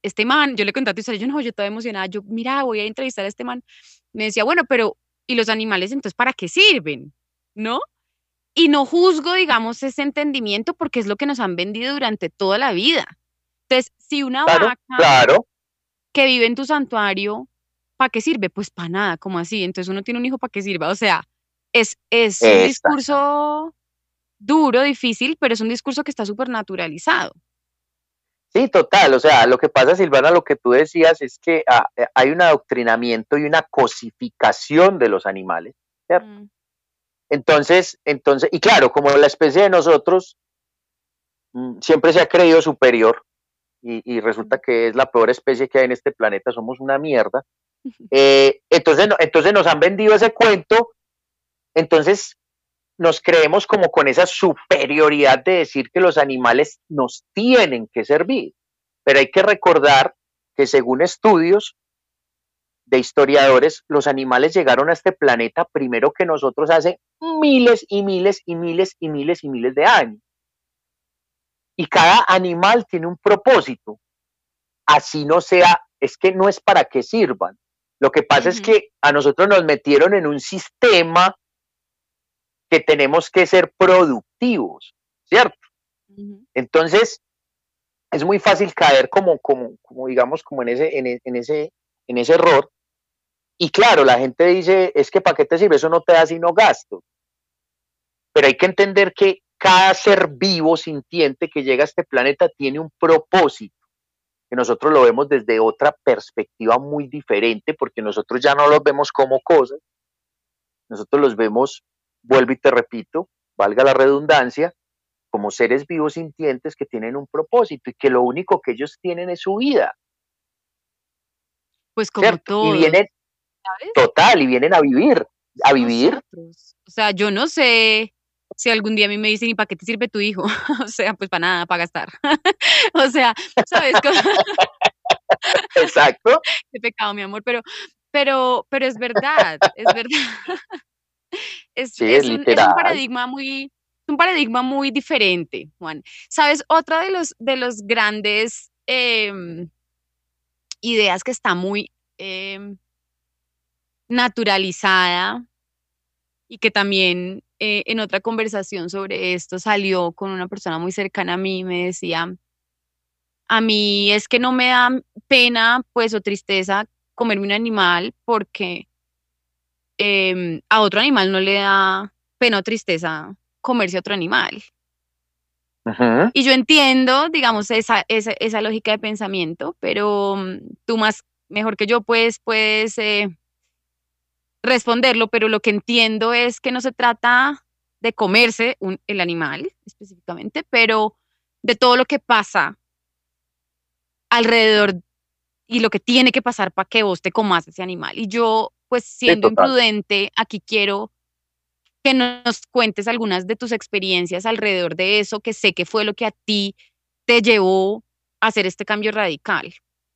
este man, yo le conté a tu historia, yo no, yo estaba emocionada, yo, mira, voy a entrevistar a este man. Me decía, bueno, pero, ¿y los animales entonces para qué sirven? ¿No? Y no juzgo, digamos, ese entendimiento porque es lo que nos han vendido durante toda la vida. Entonces, si una Claro, vaca claro. que vive en tu santuario, ¿para qué sirve? Pues para nada, como así? Entonces uno tiene un hijo para qué sirva. O sea, es, es un Exacto. discurso duro, difícil, pero es un discurso que está súper naturalizado. Sí, total. O sea, lo que pasa, Silvana, lo que tú decías es que ah, eh, hay un adoctrinamiento y una cosificación de los animales, ¿cierto? Mm, Entonces, entonces, y claro, como la especie de nosotros mm, siempre se ha creído superior y, y resulta mm. que es la peor especie que hay en este planeta, somos una mierda. Eh, entonces, no, entonces nos han vendido ese cuento, entonces nos creemos como con esa superioridad de decir que los animales nos tienen que servir. Pero hay que recordar que según estudios de historiadores, los animales llegaron a este planeta primero que nosotros hace miles y miles y miles y miles y miles de años. Y cada animal tiene un propósito. Así no sea, es que no es para que sirvan. Lo que pasa es Ujú, que a nosotros nos metieron en un sistema que tenemos que ser productivos, ¿cierto? ujú. Entonces, es muy fácil caer como, como, como digamos, como en ese, en, en, ese, en ese error. Y claro, la gente dice, es que ¿para qué te sirve? Eso no te da sino gasto. Pero hay que entender que cada ser vivo sintiente que llega a este planeta tiene un propósito, que nosotros lo vemos desde otra perspectiva muy diferente, porque nosotros ya no los vemos como cosas, nosotros los vemos, vuelvo y te repito, valga la redundancia, como seres vivos sintientes que tienen un propósito y que lo único que ellos tienen es su vida, Pues como ¿cierto? Y todos, vienen ¿sabes? total, y vienen a vivir, a Son vivir. nosotros. O sea, yo no sé si algún día a mí me dicen, ¿y para qué te sirve tu hijo? O sea, pues para nada, para gastar. O sea, ¿sabes? Como- Exacto. Qué pecado, mi amor, pero, pero, pero es verdad, es verdad. Es, Sí, es es un, es un literal. paradigma muy, un paradigma muy diferente, Juan. ¿Sabes? Otra de los, de los grandes em, ideas que está muy em, naturalizada y que también eh, en otra conversación sobre esto salió con una persona muy cercana a mí, me decía, a mí es que no me da pena, pues, o tristeza comerme un animal porque em, a otro animal no le da pena o tristeza comerse a otro animal. Ujú. Y yo entiendo, digamos, esa, esa, esa lógica de pensamiento, pero mm, tú más mejor que yo puedes, puedes eh, responderlo, pero lo que entiendo es que no se trata de comerse un- el animal específicamente, pero de todo lo que pasa alrededor y lo que tiene que pasar para que vos te comas ese animal. Y yo, pues Sí, siendo total. imprudente, aquí quiero que nos cuentes algunas de tus experiencias alrededor de eso, que sé que fue lo que a ti te llevó a hacer este cambio radical.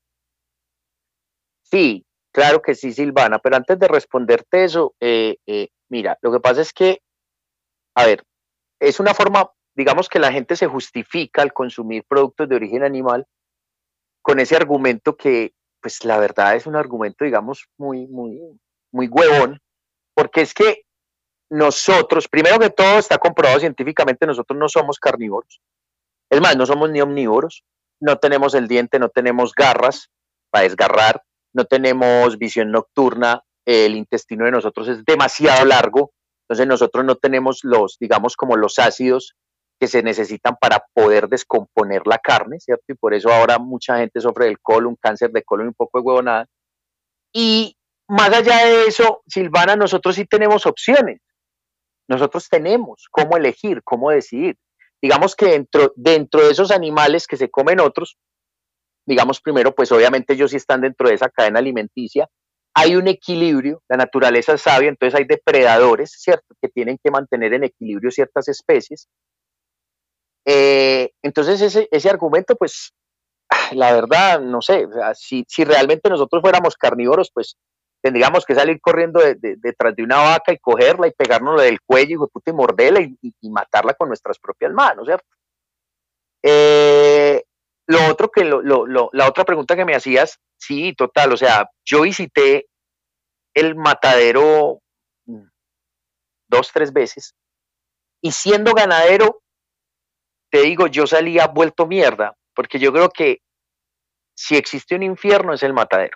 Sí, claro que sí, Silvana, pero antes de responderte eso, eh, eh, mira, lo que pasa es que, a ver, es una forma, digamos que la gente se justifica al consumir productos de origen animal con ese argumento que, pues la verdad es un argumento, digamos, muy, muy, muy huevón, porque es que nosotros, primero que todo, está comprobado científicamente, nosotros no somos carnívoros. Es más, no somos ni omnívoros, no tenemos el diente, no tenemos garras para desgarrar, no tenemos visión nocturna, el intestino de nosotros es demasiado largo, entonces nosotros no tenemos los, digamos, como los ácidos que se necesitan para poder descomponer la carne, ¿cierto? Y por eso ahora mucha gente sufre del colon, cáncer de colon y un poco de huevonada. Y más allá de eso, Silvana, nosotros sí tenemos opciones. Nosotros tenemos cómo elegir, cómo decidir. Digamos que dentro, dentro de esos animales que se comen otros, digamos primero, pues obviamente ellos sí están dentro de esa cadena alimenticia, hay un equilibrio, la naturaleza es sabia, entonces hay depredadores, ¿cierto?, que tienen que mantener en equilibrio ciertas especies. Eh, entonces ese, ese argumento, pues la verdad, no sé, o sea, si, si realmente nosotros fuéramos carnívoros, pues tendríamos que salir corriendo de, de, detrás de una vaca y cogerla y pegárnosla del cuello y, puta, y morderla y, y, y, matarla con nuestras propias manos, ¿cierto? Eh, lo otro que, lo, lo, lo, la otra pregunta que me hacías, sí, total, o sea, yo visité el matadero dos, tres veces, y siendo ganadero, te digo, yo salía vuelto mierda, porque yo creo que si existe un infierno es el matadero.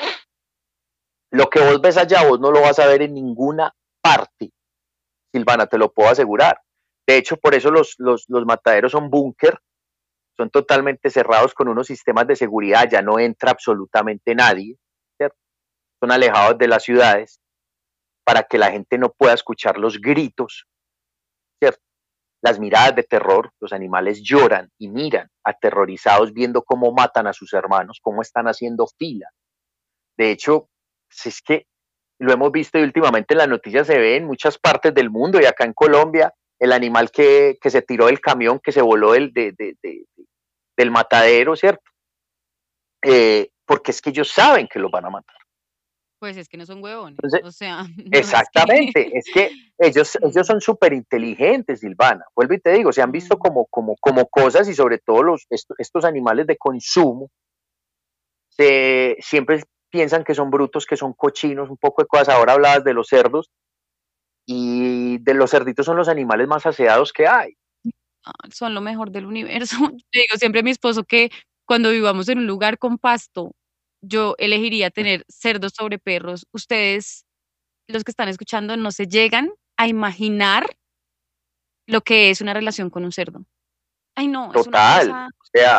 Lo que vos ves allá, vos no lo vas a ver en ninguna parte, Silvana, te lo puedo asegurar. De hecho, por eso los, los, los mataderos son búnker, son totalmente cerrados con unos sistemas de seguridad, ya no entra absolutamente nadie, ¿cierto? Son alejados de las ciudades para que la gente no pueda escuchar los gritos, ¿cierto? Las miradas de terror, los animales lloran y miran aterrorizados viendo cómo matan a sus hermanos, cómo están haciendo fila. De hecho, si es que lo hemos visto y últimamente en las noticias se ve en muchas partes del mundo y acá en Colombia, el animal que, que se tiró del camión, que se voló del, de, de, de, del matadero, ¿cierto? Eh, porque es que ellos saben que los van a matar. Pues es que no son huevones, Entonces, o sea, no es que... exactamente, es que ellos, ellos son súper inteligentes, Silvana. Vuelvo y te digo, se han visto como, como, como cosas y sobre todo los, estos, estos animales de consumo, se, siempre piensan que son brutos, que son cochinos, un poco de cosas. Ahora hablabas de los cerdos y de los cerditos son los animales más aseados que hay. Son lo mejor del universo. Te digo siempre a mi esposo que cuando vivamos en un lugar con pasto, yo elegiría tener cerdos sobre perros. Ustedes, los que están escuchando, no se llegan a imaginar lo que es una relación con un cerdo. Ay, no, es una Total, cosa. o sea,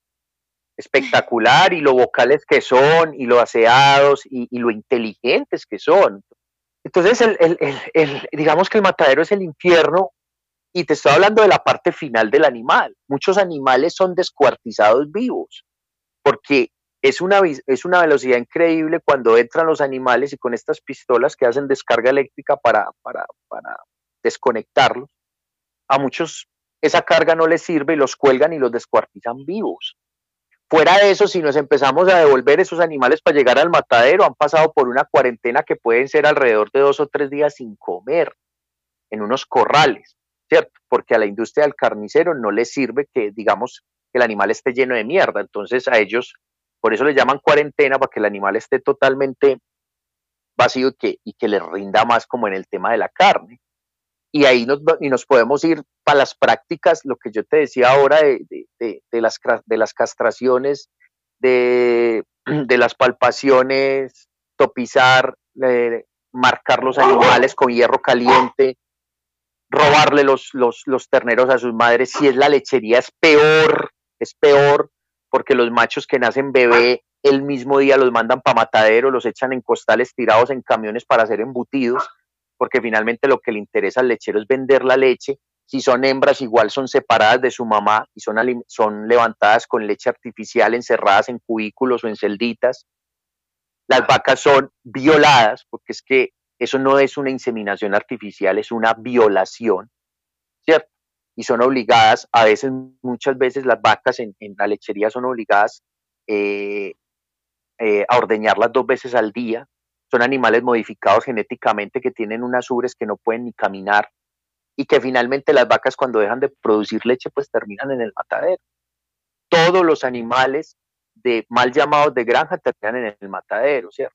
espectacular y lo vocales que son y lo aseados y, y lo inteligentes que son. Entonces, el, el, el, el, digamos que el matadero es el infierno y te estoy hablando de la parte final del animal. Muchos animales son descuartizados vivos porque es una, es una velocidad increíble cuando entran los animales y con estas pistolas que hacen descarga eléctrica para, para, para desconectarlos. A muchos esa carga no les sirve y los cuelgan y los descuartizan vivos. Fuera de eso, si nos empezamos a devolver esos animales para llegar al matadero, han pasado por una cuarentena que pueden ser alrededor de dos o tres días sin comer, en unos corrales, ¿cierto? Porque a la industria del carnicero no les sirve que, digamos, que el animal esté lleno de mierda. Entonces a ellos, por eso le llaman cuarentena, para que el animal esté totalmente vacío y que, y que les rinda más como en el tema de la carne. Y ahí nos, y nos podemos ir para las prácticas, lo que yo te decía ahora de, de, de, de, las, de las castraciones, de, de las palpaciones, topizar, eh, marcar los animales con hierro caliente, robarle los, los, los terneros a sus madres. Si es la lechería es peor, es peor, porque los machos que nacen bebé el mismo día los mandan para matadero, los echan en costales tirados en camiones para ser embutidos, porque finalmente lo que le interesa al lechero es vender la leche. Si son hembras, igual son separadas de su mamá y son, son levantadas con leche artificial, encerradas en cubículos o en celditas. Las vacas son violadas, porque es que eso no es una inseminación artificial, es una violación, ¿cierto? Y son obligadas, a veces, muchas veces las vacas en, en la lechería son obligadas eh, eh, a ordeñarlas dos veces al día. Son animales modificados genéticamente que tienen unas ubres que no pueden ni caminar y que finalmente las vacas cuando dejan de producir leche pues terminan en el matadero. Todos los animales de mal llamados de granja terminan en el matadero, ¿cierto?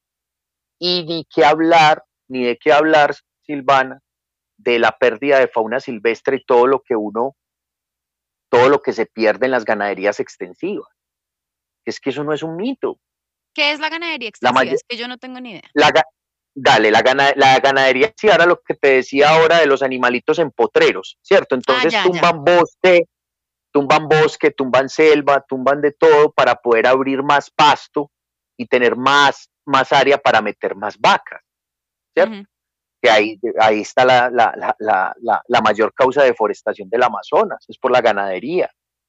Y ni qué hablar, ni de qué hablar, Silvana, de la pérdida de fauna silvestre y todo lo que uno, todo lo que se pierde en las ganaderías extensivas. Es que eso no es un mito. ¿Qué es la ganadería extensiva? La es que yo no tengo ni idea. La, dale, la, gana, la ganadería, sí, ahora lo que te decía ahora de los animalitos en potreros, ¿cierto? Entonces ah, ya, tumban ya. bosque, tumban bosque, tumban selva, tumban de todo para poder abrir más pasto y tener más, más área para meter más vacas, ¿cierto? Uh-huh. Que ahí, ahí está la, la, la, la, la mayor causa de deforestación del Amazonas, es por la ganadería.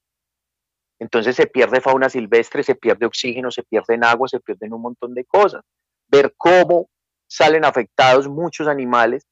Entonces se pierde fauna silvestre, se pierde oxígeno, se pierden agua, se pierden un montón de cosas. Ver cómo salen afectados muchos animales.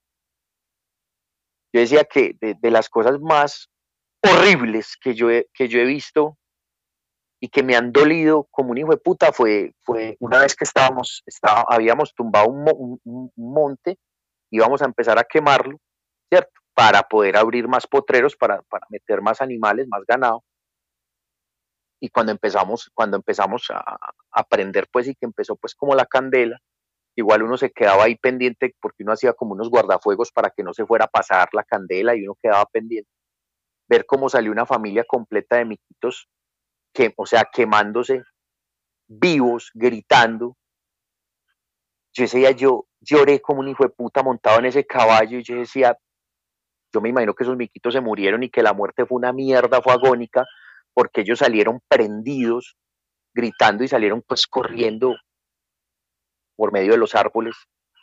Yo decía que de, de las cosas más horribles que yo, he, que yo he visto y que me han dolido como un hijo de puta fue, fue una vez que estábamos, estaba, habíamos tumbado un, un, un monte, íbamos a empezar a quemarlo, ¿cierto? Para poder abrir más potreros, para, para meter más animales, más ganado. y cuando empezamos, cuando empezamos a, a aprender, pues, y que empezó pues como la candela, igual uno se quedaba ahí pendiente porque uno hacía como unos guardafuegos para que no se fuera a pasar la candela y uno quedaba pendiente. Ver cómo salió una familia completa de miquitos, que, o sea, quemándose, vivos, gritando. Yo ese día yo lloré como un hijo de puta montado en ese caballo y yo decía, yo me imagino que esos miquitos se murieron y que la muerte fue una mierda, fue agónica, porque ellos salieron prendidos, gritando y salieron pues corriendo por medio de los árboles.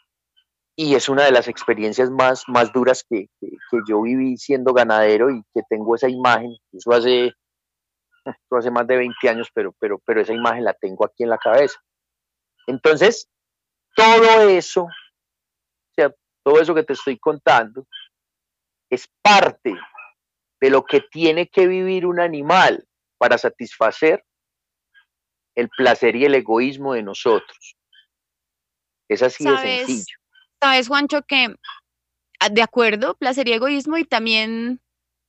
Y es una de las experiencias más, más duras que, que, que yo viví siendo ganadero y que tengo esa imagen. Eso hace, eso hace más de veinte años, pero, pero, pero esa imagen la tengo aquí en la cabeza. Entonces, todo eso, o sea, todo eso que te estoy contando, es parte de lo que tiene que vivir un animal para satisfacer el placer y el egoísmo de nosotros. Es así de Sabes, sencillo. sabes, Juancho, que ah, de acuerdo, placer y egoísmo y también,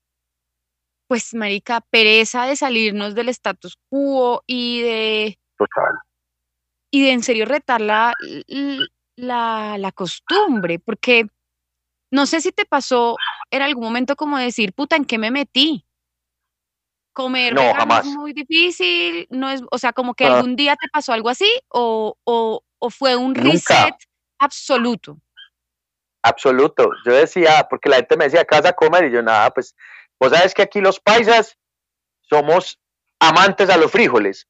pues, marica, pereza de salirnos del status quo y de, Total. y de en serio retar la, l- la, la costumbre, porque no sé si te pasó en algún momento como decir, puta, ¿en qué me metí? Comer No, vegano es jamás. muy difícil, no es, o sea, como que Ah, algún día te pasó algo así o, o, o fue un reset nunca. absoluto. Absoluto. Yo decía, porque la gente me decía, ¿casa a comer? Y yo, nada, pues, vos sabes que aquí los paisas somos amantes a los frijoles.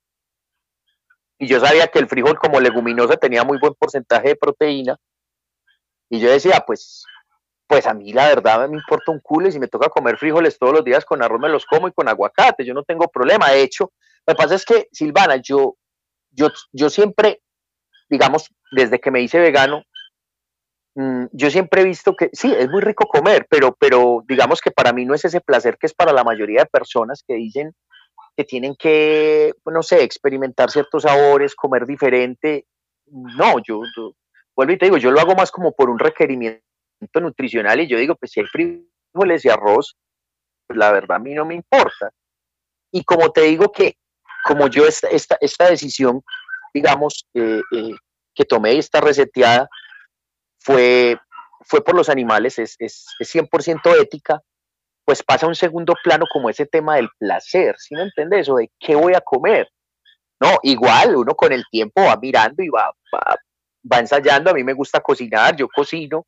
Y yo sabía que el frijol como leguminosa tenía muy buen porcentaje de proteína. Y yo decía, pues, pues a mí la verdad me importa un culo y si me toca comer frijoles todos los días con arroz me los como y con aguacate, yo no tengo problema. De hecho, lo que pasa es que, Silvana, yo, yo, yo siempre, digamos, desde que me hice vegano, mmm, yo siempre he visto que sí, es muy rico comer, pero, pero digamos que para mí no es ese placer que es para la mayoría de personas que dicen que tienen que, no sé, experimentar ciertos sabores, comer diferente. No, yo, yo vuelvo y te digo, yo lo hago más como por un requerimiento nutricional y yo digo, pues si hay frijoles y arroz, pues la verdad a mí no me importa. Y como te digo que, como yo esta, esta, esta decisión, digamos, eh, eh, que tomé esta reseteada, fue, fue por los animales, es, es, es cien por ciento ética, pues pasa a un segundo plano como ese tema del placer, ¿sí me entiendes? O de qué voy a comer. No, igual uno con el tiempo va mirando y va, va, va ensayando. A mí me gusta cocinar, yo cocino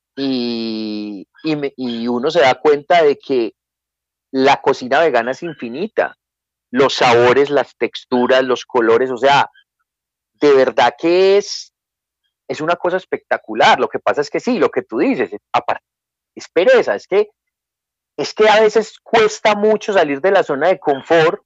y, y, me, y uno se da cuenta de que la cocina vegana es infinita. Los sabores, las texturas, los colores, o sea, de verdad que es, es una cosa espectacular. Lo que pasa es que sí, lo que tú dices, aparte, es pereza, es que, es que a veces cuesta mucho salir de la zona de confort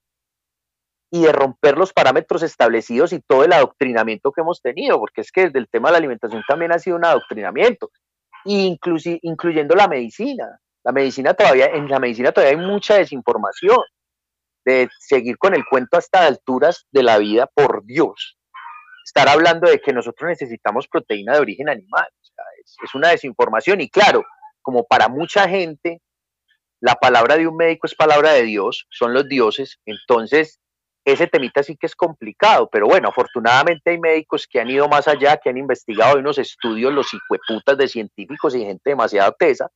y de romper los parámetros establecidos y todo el adoctrinamiento que hemos tenido, porque es que desde el tema de la alimentación también ha sido un adoctrinamiento, inclusi incluyendo la medicina. La medicina todavía, en la medicina todavía hay mucha desinformación, de seguir con el cuento hasta alturas de la vida, por Dios. Estar hablando de que nosotros necesitamos proteína de origen animal, o sea, es, es una desinformación y claro, como para mucha gente, la palabra de un médico es palabra de Dios, son los dioses, entonces ese temita sí que es complicado, pero bueno, afortunadamente hay médicos que han ido más allá, que han investigado, hay unos estudios, los hijueputas de científicos y gente demasiado tesa,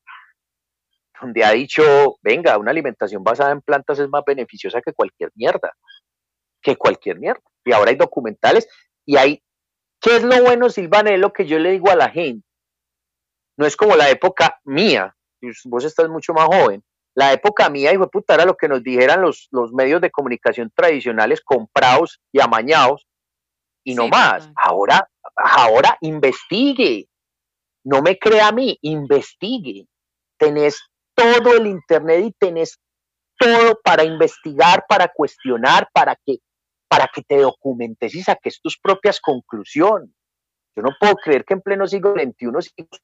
donde ha dicho, venga, una alimentación basada en plantas es más beneficiosa que cualquier mierda, que cualquier mierda. Y ahora hay documentales y hay, ¿qué es lo bueno, Silvana? Es lo que yo le digo a la gente, no es como la época mía, vos estás mucho más joven, la época mía, hijo de puta, era lo que nos dijeran los, los medios de comunicación tradicionales comprados y amañados y no Sí, más. total. Ahora, ahora investigue, no me crea a mí, investigue. Tenés todo el internet y tenés todo para investigar, para cuestionar, para que, para que te documentes y saques tus propias conclusiones. Yo no puedo creer que en pleno siglo veintiuno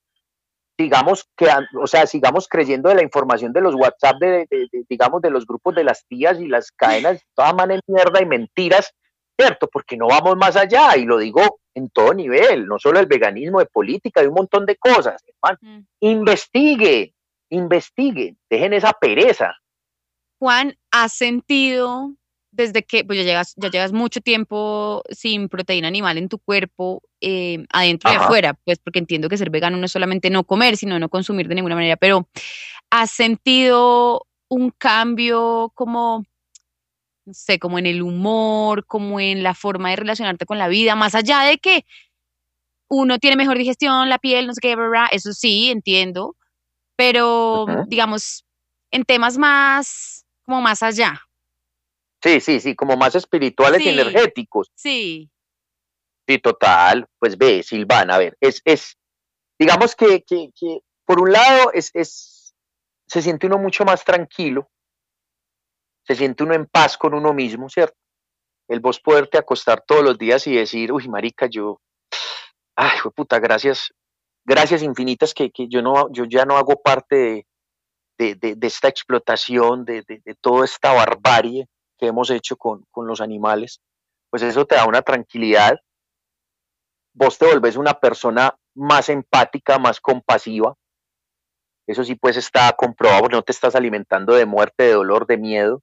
sigamos que, o sea, sigamos creyendo de la información de los WhatsApp, de, de, de, digamos, de los grupos de las tías y las cadenas, toda manera de mierda y mentiras, ¿cierto? Porque no vamos más allá, y lo digo en todo nivel, no solo el veganismo, de política, de un montón de cosas, hermano. Mm. Investigue, investigue, dejen esa pereza. Juan, ¿has sentido desde que pues ya llegas, ya llevas mucho tiempo sin proteína animal en tu cuerpo, eh, adentro y Ajá. afuera, pues porque entiendo que ser vegano no es solamente no comer, sino no consumir de ninguna manera, pero ¿has sentido un cambio como, no sé, como en el humor, como en la forma de relacionarte con la vida, más allá de que uno tiene mejor digestión, la piel, no sé qué, bla, bla, eso sí, entiendo, pero Ujú. digamos, en temas más, como más allá? Sí, sí, sí, como más espirituales y Sí, energéticos. sí, Sí, total. Pues ve, Silvana, a ver, es, es, digamos que, que, que por un lado es, es, se siente uno mucho más tranquilo, se siente uno en paz con uno mismo, ¿cierto? El vos poderte acostar todos los días y decir, uy, marica, yo, ay, fue puta, gracias, gracias infinitas que, que yo no, yo ya no hago parte de, de, de, de esta explotación, de, de, de, toda esta barbarie que hemos hecho con, con los animales. Pues eso te da una tranquilidad. Vos te volvés una persona más empática, más compasiva. Eso sí, pues está comprobado, porque no te estás alimentando de muerte, de dolor, de miedo.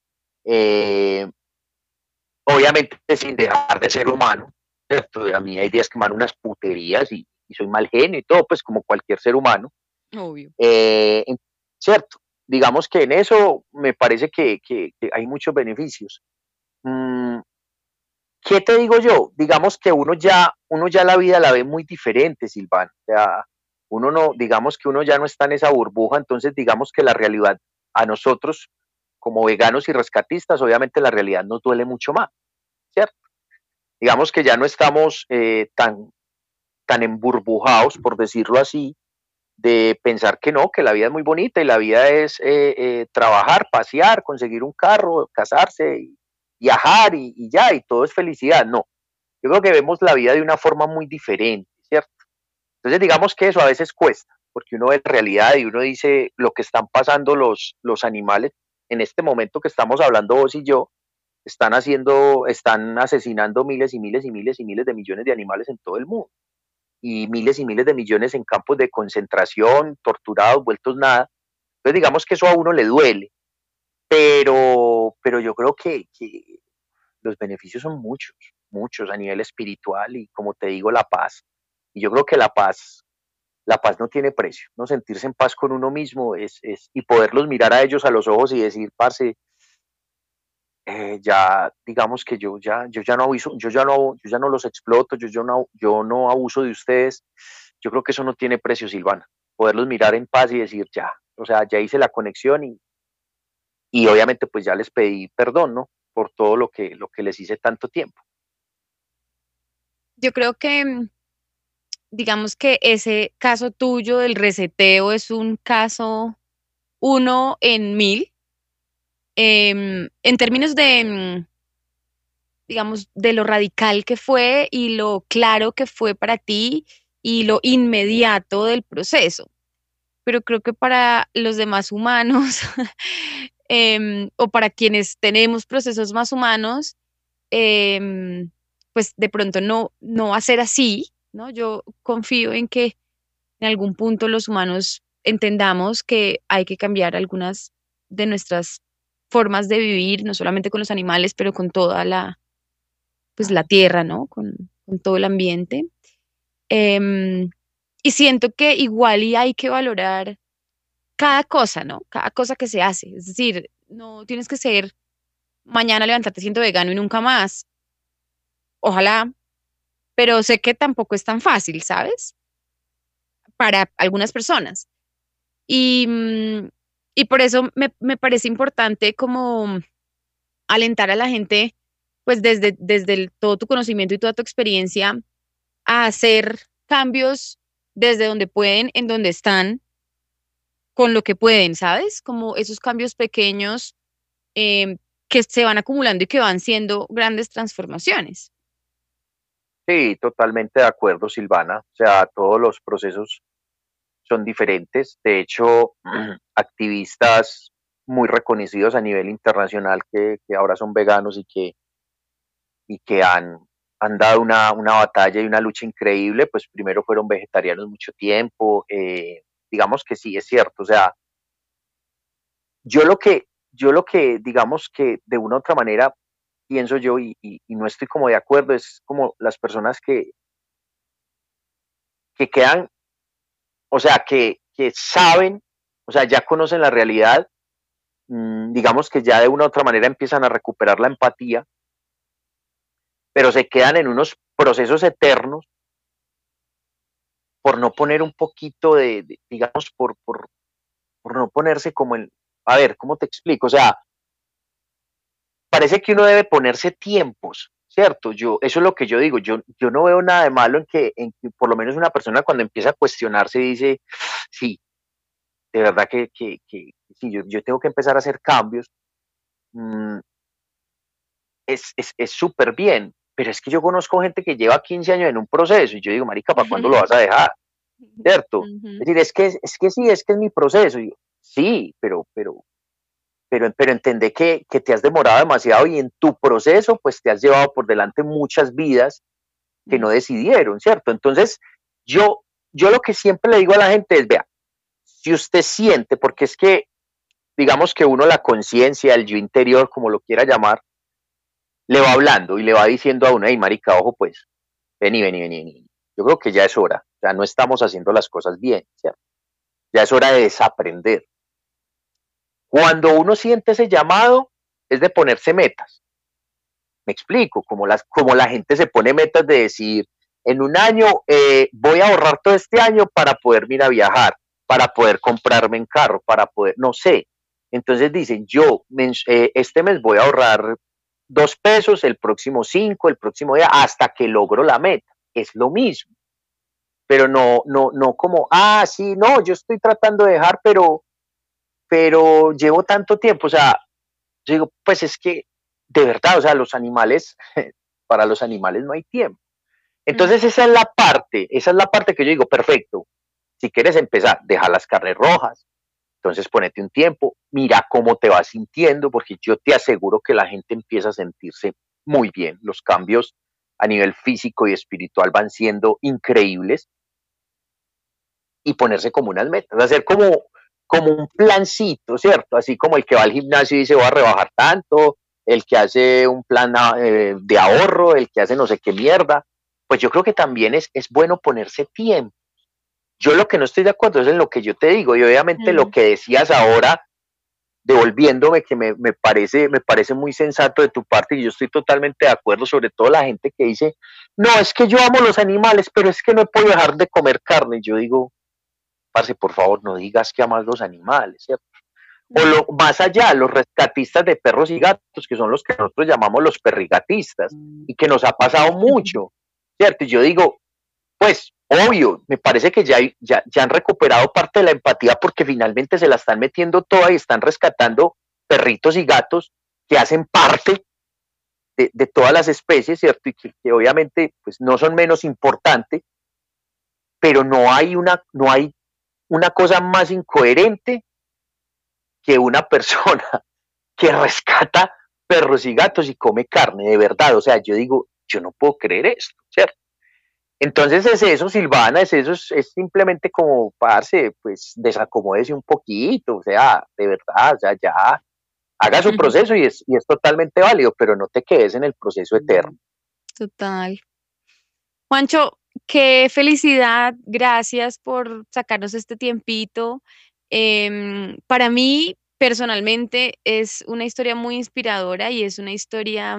Eh, obviamente sin dejar de ser humano, ¿cierto? A mí hay días que me dan unas puterías y, y soy mal genio y todo, pues como cualquier ser humano. obvio. Eh, cierto, digamos que en eso me parece que, que, que hay muchos beneficios. Mm, ¿Qué te digo yo? Digamos que uno ya, uno ya la vida la ve muy diferente, Silván. O sea, uno no, digamos que uno ya no está en esa burbuja, entonces digamos que la realidad a nosotros, como veganos y rescatistas, obviamente la realidad nos duele mucho más, ¿cierto? Digamos que ya no estamos eh, tan, tan emburbujados, por decirlo así, de pensar que no, que la vida es muy bonita y la vida es eh, eh, trabajar, pasear, conseguir un carro, casarse, y viajar y, y ya, y todo es felicidad. No, yo creo que vemos la vida de una forma muy diferente, ¿cierto? Entonces digamos que eso a veces cuesta, porque uno ve realidad y uno dice lo que están pasando los, los animales en este momento que estamos hablando vos y yo, están haciendo, están asesinando miles y miles y miles y miles de millones de animales en todo el mundo y miles y miles de millones en campos de concentración, torturados, vueltos nada. Entonces digamos que eso a uno le duele, pero, pero yo creo que, que los beneficios son muchos, muchos a nivel espiritual y como te digo, la paz. Y yo creo que la paz, la paz no tiene precio, ¿no? Sentirse en paz con uno mismo es, es y poderlos mirar a ellos a los ojos y decir, parce, eh, ya digamos que yo ya, yo ya no abuso, yo ya no, yo ya no los exploto, yo, yo, no, yo no abuso de ustedes. Yo creo que eso no tiene precio, Silvana. Poderlos mirar en paz y decir, ya, o sea, ya hice la conexión y, y obviamente pues ya les pedí perdón, ¿no? Por todo lo que, lo que les hice tanto tiempo. Yo creo que, mm, digamos que ese caso tuyo del reseteo es un caso uno en mil, em, en términos de, mm, digamos, de lo radical que fue y lo claro que fue para ti y lo inmediato del proceso. Pero creo que para los demás humanos, em, o para quienes tenemos procesos más humanos, em, pues de pronto no, no va a ser así, ¿no? Yo confío en que en algún punto los humanos entendamos que hay que cambiar algunas de nuestras formas de vivir, no solamente con los animales, pero con toda la, pues la tierra, ¿no? Con, con todo el ambiente. Em, y siento que igual y hay que valorar cada cosa, ¿no? Cada cosa que se hace. Es decir, no tienes que ser mañana levantarte siendo vegano y nunca más. Ojalá, pero sé que tampoco es tan fácil, ¿sabes? Para algunas personas. Y, mm, y por eso me, me parece importante como alentar a la gente, pues desde, desde el- todo tu conocimiento y toda tu experiencia, a hacer cambios desde donde pueden, en donde están, con lo que pueden, ¿sabes? Como esos cambios pequeños em, que se van acumulando y que van siendo grandes transformaciones. Sí, totalmente de acuerdo, Silvana. O sea, todos los procesos son diferentes. De hecho, activistas muy reconocidos a nivel internacional que, que ahora son veganos y que, y que han, han dado una, una batalla y una lucha increíble, pues primero fueron vegetarianos mucho tiempo. Eh, digamos que sí, es cierto. O sea, yo lo que, yo lo que, digamos que de una u otra manera pienso yo, y, y, y no estoy como de acuerdo, es como las personas que, que quedan, o sea, que, que saben, o sea, ya conocen la realidad, mmm, digamos que ya de una u otra manera empiezan a recuperar la empatía, pero se quedan en unos procesos eternos por no poner un poquito de, de digamos, por, por, por no ponerse como en, a ver, ¿cómo te explico? O sea, parece que uno debe ponerse tiempos, ¿cierto? Yo, eso es lo que yo digo, yo, yo no veo nada de malo en que, en que por lo menos una persona cuando empieza a cuestionarse dice, sí, de verdad que, que, que sí, yo, yo, tengo que empezar a hacer cambios, mmm, es súper es, es bien, pero es que yo conozco gente que lleva quince años en un proceso y yo digo, marica, ¿para cuándo lo vas a dejar? ¿Cierto? Es decir, es que, es que sí, es que es mi proceso. Y yo, sí, pero, pero, pero, pero entendé que, que te has demorado demasiado y en tu proceso pues te has llevado por delante muchas vidas que no decidieron, ¿cierto? Entonces, yo, yo lo que siempre le digo a la gente es, vea, si usted siente, porque es que, digamos que uno la conciencia, el yo interior, como lo quiera llamar, le va hablando y le va diciendo a uno, hey, marica, ojo, pues, vení, vení, vení, vení. Yo creo que ya es hora, o sea, no estamos haciendo las cosas bien, ¿cierto? Ya es hora de desaprender. Cuando uno siente ese llamado, es de ponerse metas. Me explico, como, las, como la gente se pone metas de decir, en un año eh, voy a ahorrar todo este año para poder ir a viajar, para poder comprarme en carro, para poder, no sé. Entonces dicen, yo eh, este mes voy a ahorrar dos pesos, el próximo cinco, el próximo día, hasta que logro la meta. Es lo mismo. Pero no, no, no como, ah, sí, no, yo estoy tratando de dejar, pero, pero llevo tanto tiempo. O sea, yo digo, pues es que, de verdad, o sea, los animales, para los animales no hay tiempo. Entonces, esa es la parte, esa es la parte que yo digo, perfecto. Si quieres empezar, deja las carnes rojas, entonces ponete un tiempo, mira cómo te vas sintiendo, porque yo te aseguro que la gente empieza a sentirse muy bien. Los cambios a nivel físico y espiritual van siendo increíbles, y ponerse como unas metas, hacer como, como un plancito, ¿cierto? Así como el que va al gimnasio y dice voy a rebajar tanto, el que hace un plan eh, de ahorro, el que hace no sé qué mierda. Pues yo creo que también es, es bueno ponerse tiempo. Yo lo que no estoy de acuerdo es en lo que yo te digo, y obviamente mm. lo que decías ahora, devolviéndome, que me, me, parece, me parece muy sensato de tu parte, y yo estoy totalmente de acuerdo, sobre todo la gente que dice, no, es que yo amo los animales, pero es que no puedo dejar de comer carne. Y yo digo, parce, por favor, no digas que amas los animales, ¿cierto? O lo, más allá, los rescatistas de perros y gatos, que son los que nosotros llamamos los perrigatistas, y que nos ha pasado mucho, ¿cierto? Y yo digo, pues, obvio, me parece que ya, ya, ya han recuperado parte de la empatía porque finalmente se la están metiendo toda y están rescatando perritos y gatos que hacen parte de, de todas las especies, ¿cierto? Y que, que obviamente pues, no son menos importantes, pero no hay una, no hay una cosa más incoherente que una persona que rescata perros y gatos y come carne, de verdad. O sea, yo digo, yo no puedo creer esto, ¿cierto? Entonces es eso, Silvana, es eso, es, es simplemente como, parce, pues desacomódese un poquito, o sea, de verdad, o sea, ya, haga su proceso y es, y es totalmente válido, pero no te quedes en el proceso eterno. Total. Juancho, qué felicidad, gracias por sacarnos este tiempito. Eh, para mí, personalmente, es una historia muy inspiradora y es una historia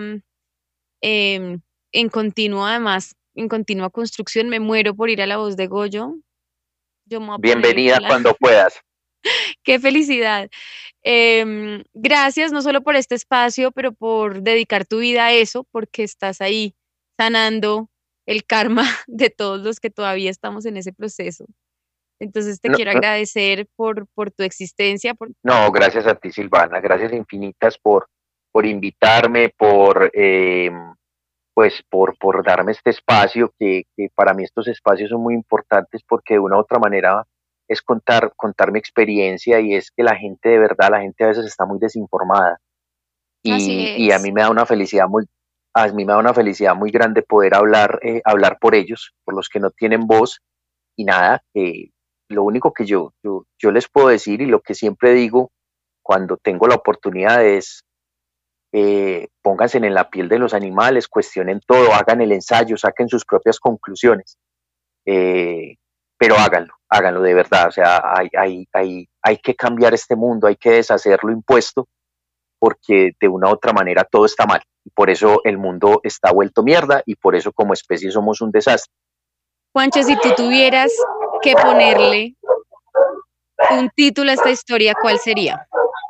eh, en continua, además, en continua construcción. Me muero por ir a La Voz de Goyo. Yo me voy a Bienvenida cuando puedas. Qué felicidad. Eh, gracias no solo por este espacio, pero por dedicar tu vida a eso, porque estás ahí sanando el karma de todos los que todavía estamos en ese proceso. Entonces te no, quiero no, agradecer por, por tu existencia. Por... No, gracias a ti, Silvana, gracias infinitas por, por invitarme, por, eh, pues, por, por darme este espacio, que, que para mí estos espacios son muy importantes porque de una u otra manera es contar, contar mi experiencia, y es que la gente de verdad, la gente a veces está muy desinformada, y, y a mí me da una felicidad muy, a mí me da una felicidad muy grande poder hablar, eh, hablar por ellos, por los que no tienen voz, y nada, eh, lo único que yo, yo, yo les puedo decir y lo que siempre digo cuando tengo la oportunidad es, eh, pónganse en la piel de los animales, cuestionen todo, hagan el ensayo, saquen sus propias conclusiones, eh, pero háganlo, háganlo de verdad. O sea, hay, hay, hay, hay que cambiar este mundo, hay que deshacer lo impuesto, porque de una u otra manera todo está mal, y por eso el mundo está vuelto mierda, y por eso como especie somos un desastre. Juancho, si tú tuvieras que ponerle un título a esta historia, ¿cuál sería?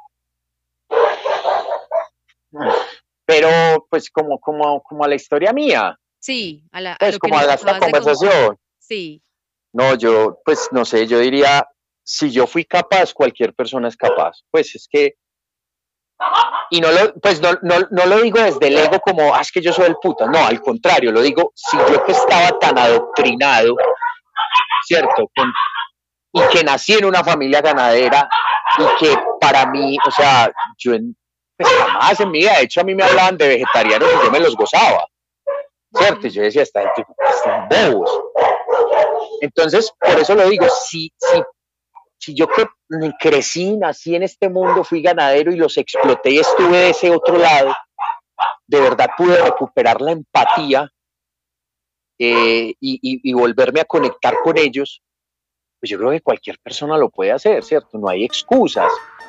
Pero pues como, como, como a la historia mía. Sí, a la pues a como a esta conversación. Sí. No, yo, pues no sé, yo diría, si yo fui capaz, cualquier persona es capaz. Pues es que, y no lo, pues no, no, no lo digo desde el ego como, ah, es que yo soy el puta. No, al contrario, lo digo, si yo que estaba tan adoctrinado, ¿cierto? Con, y que nací en una familia ganadera, y que para mí, o sea, yo en, pues jamás en mi vida, de hecho a mí me hablaban de vegetarianos y yo me los gozaba, ¿cierto? Y yo decía, esta gente están bobos. Entonces, por eso lo digo, si, si, si yo que crecí, nací en este mundo, fui ganadero y los exploté y estuve de ese otro lado, de verdad pude recuperar la empatía eh, y, y, y volverme a conectar con ellos, pues yo creo que cualquier persona lo puede hacer, ¿cierto? No hay excusas.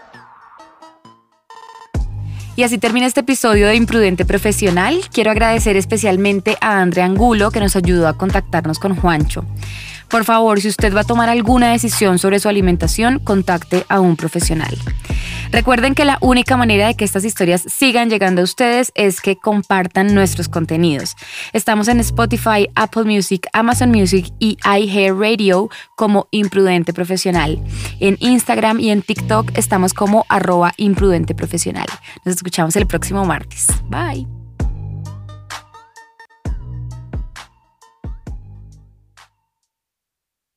Y así termina este episodio de Imprudente Profesional. Quiero agradecer especialmente a Andrea Angulo, que nos ayudó a contactarnos con Juancho. Por favor, si usted va a tomar alguna decisión sobre su alimentación, contacte a un profesional. Recuerden que la única manera de que estas historias sigan llegando a ustedes es que compartan nuestros contenidos. Estamos en Spotify, Apple Music, Amazon Music y iHeartRadio como Imprudente Profesional. En Instagram y en TikTok estamos como arroba Imprudente Profesional. Nos escuchamos el próximo martes. Bye.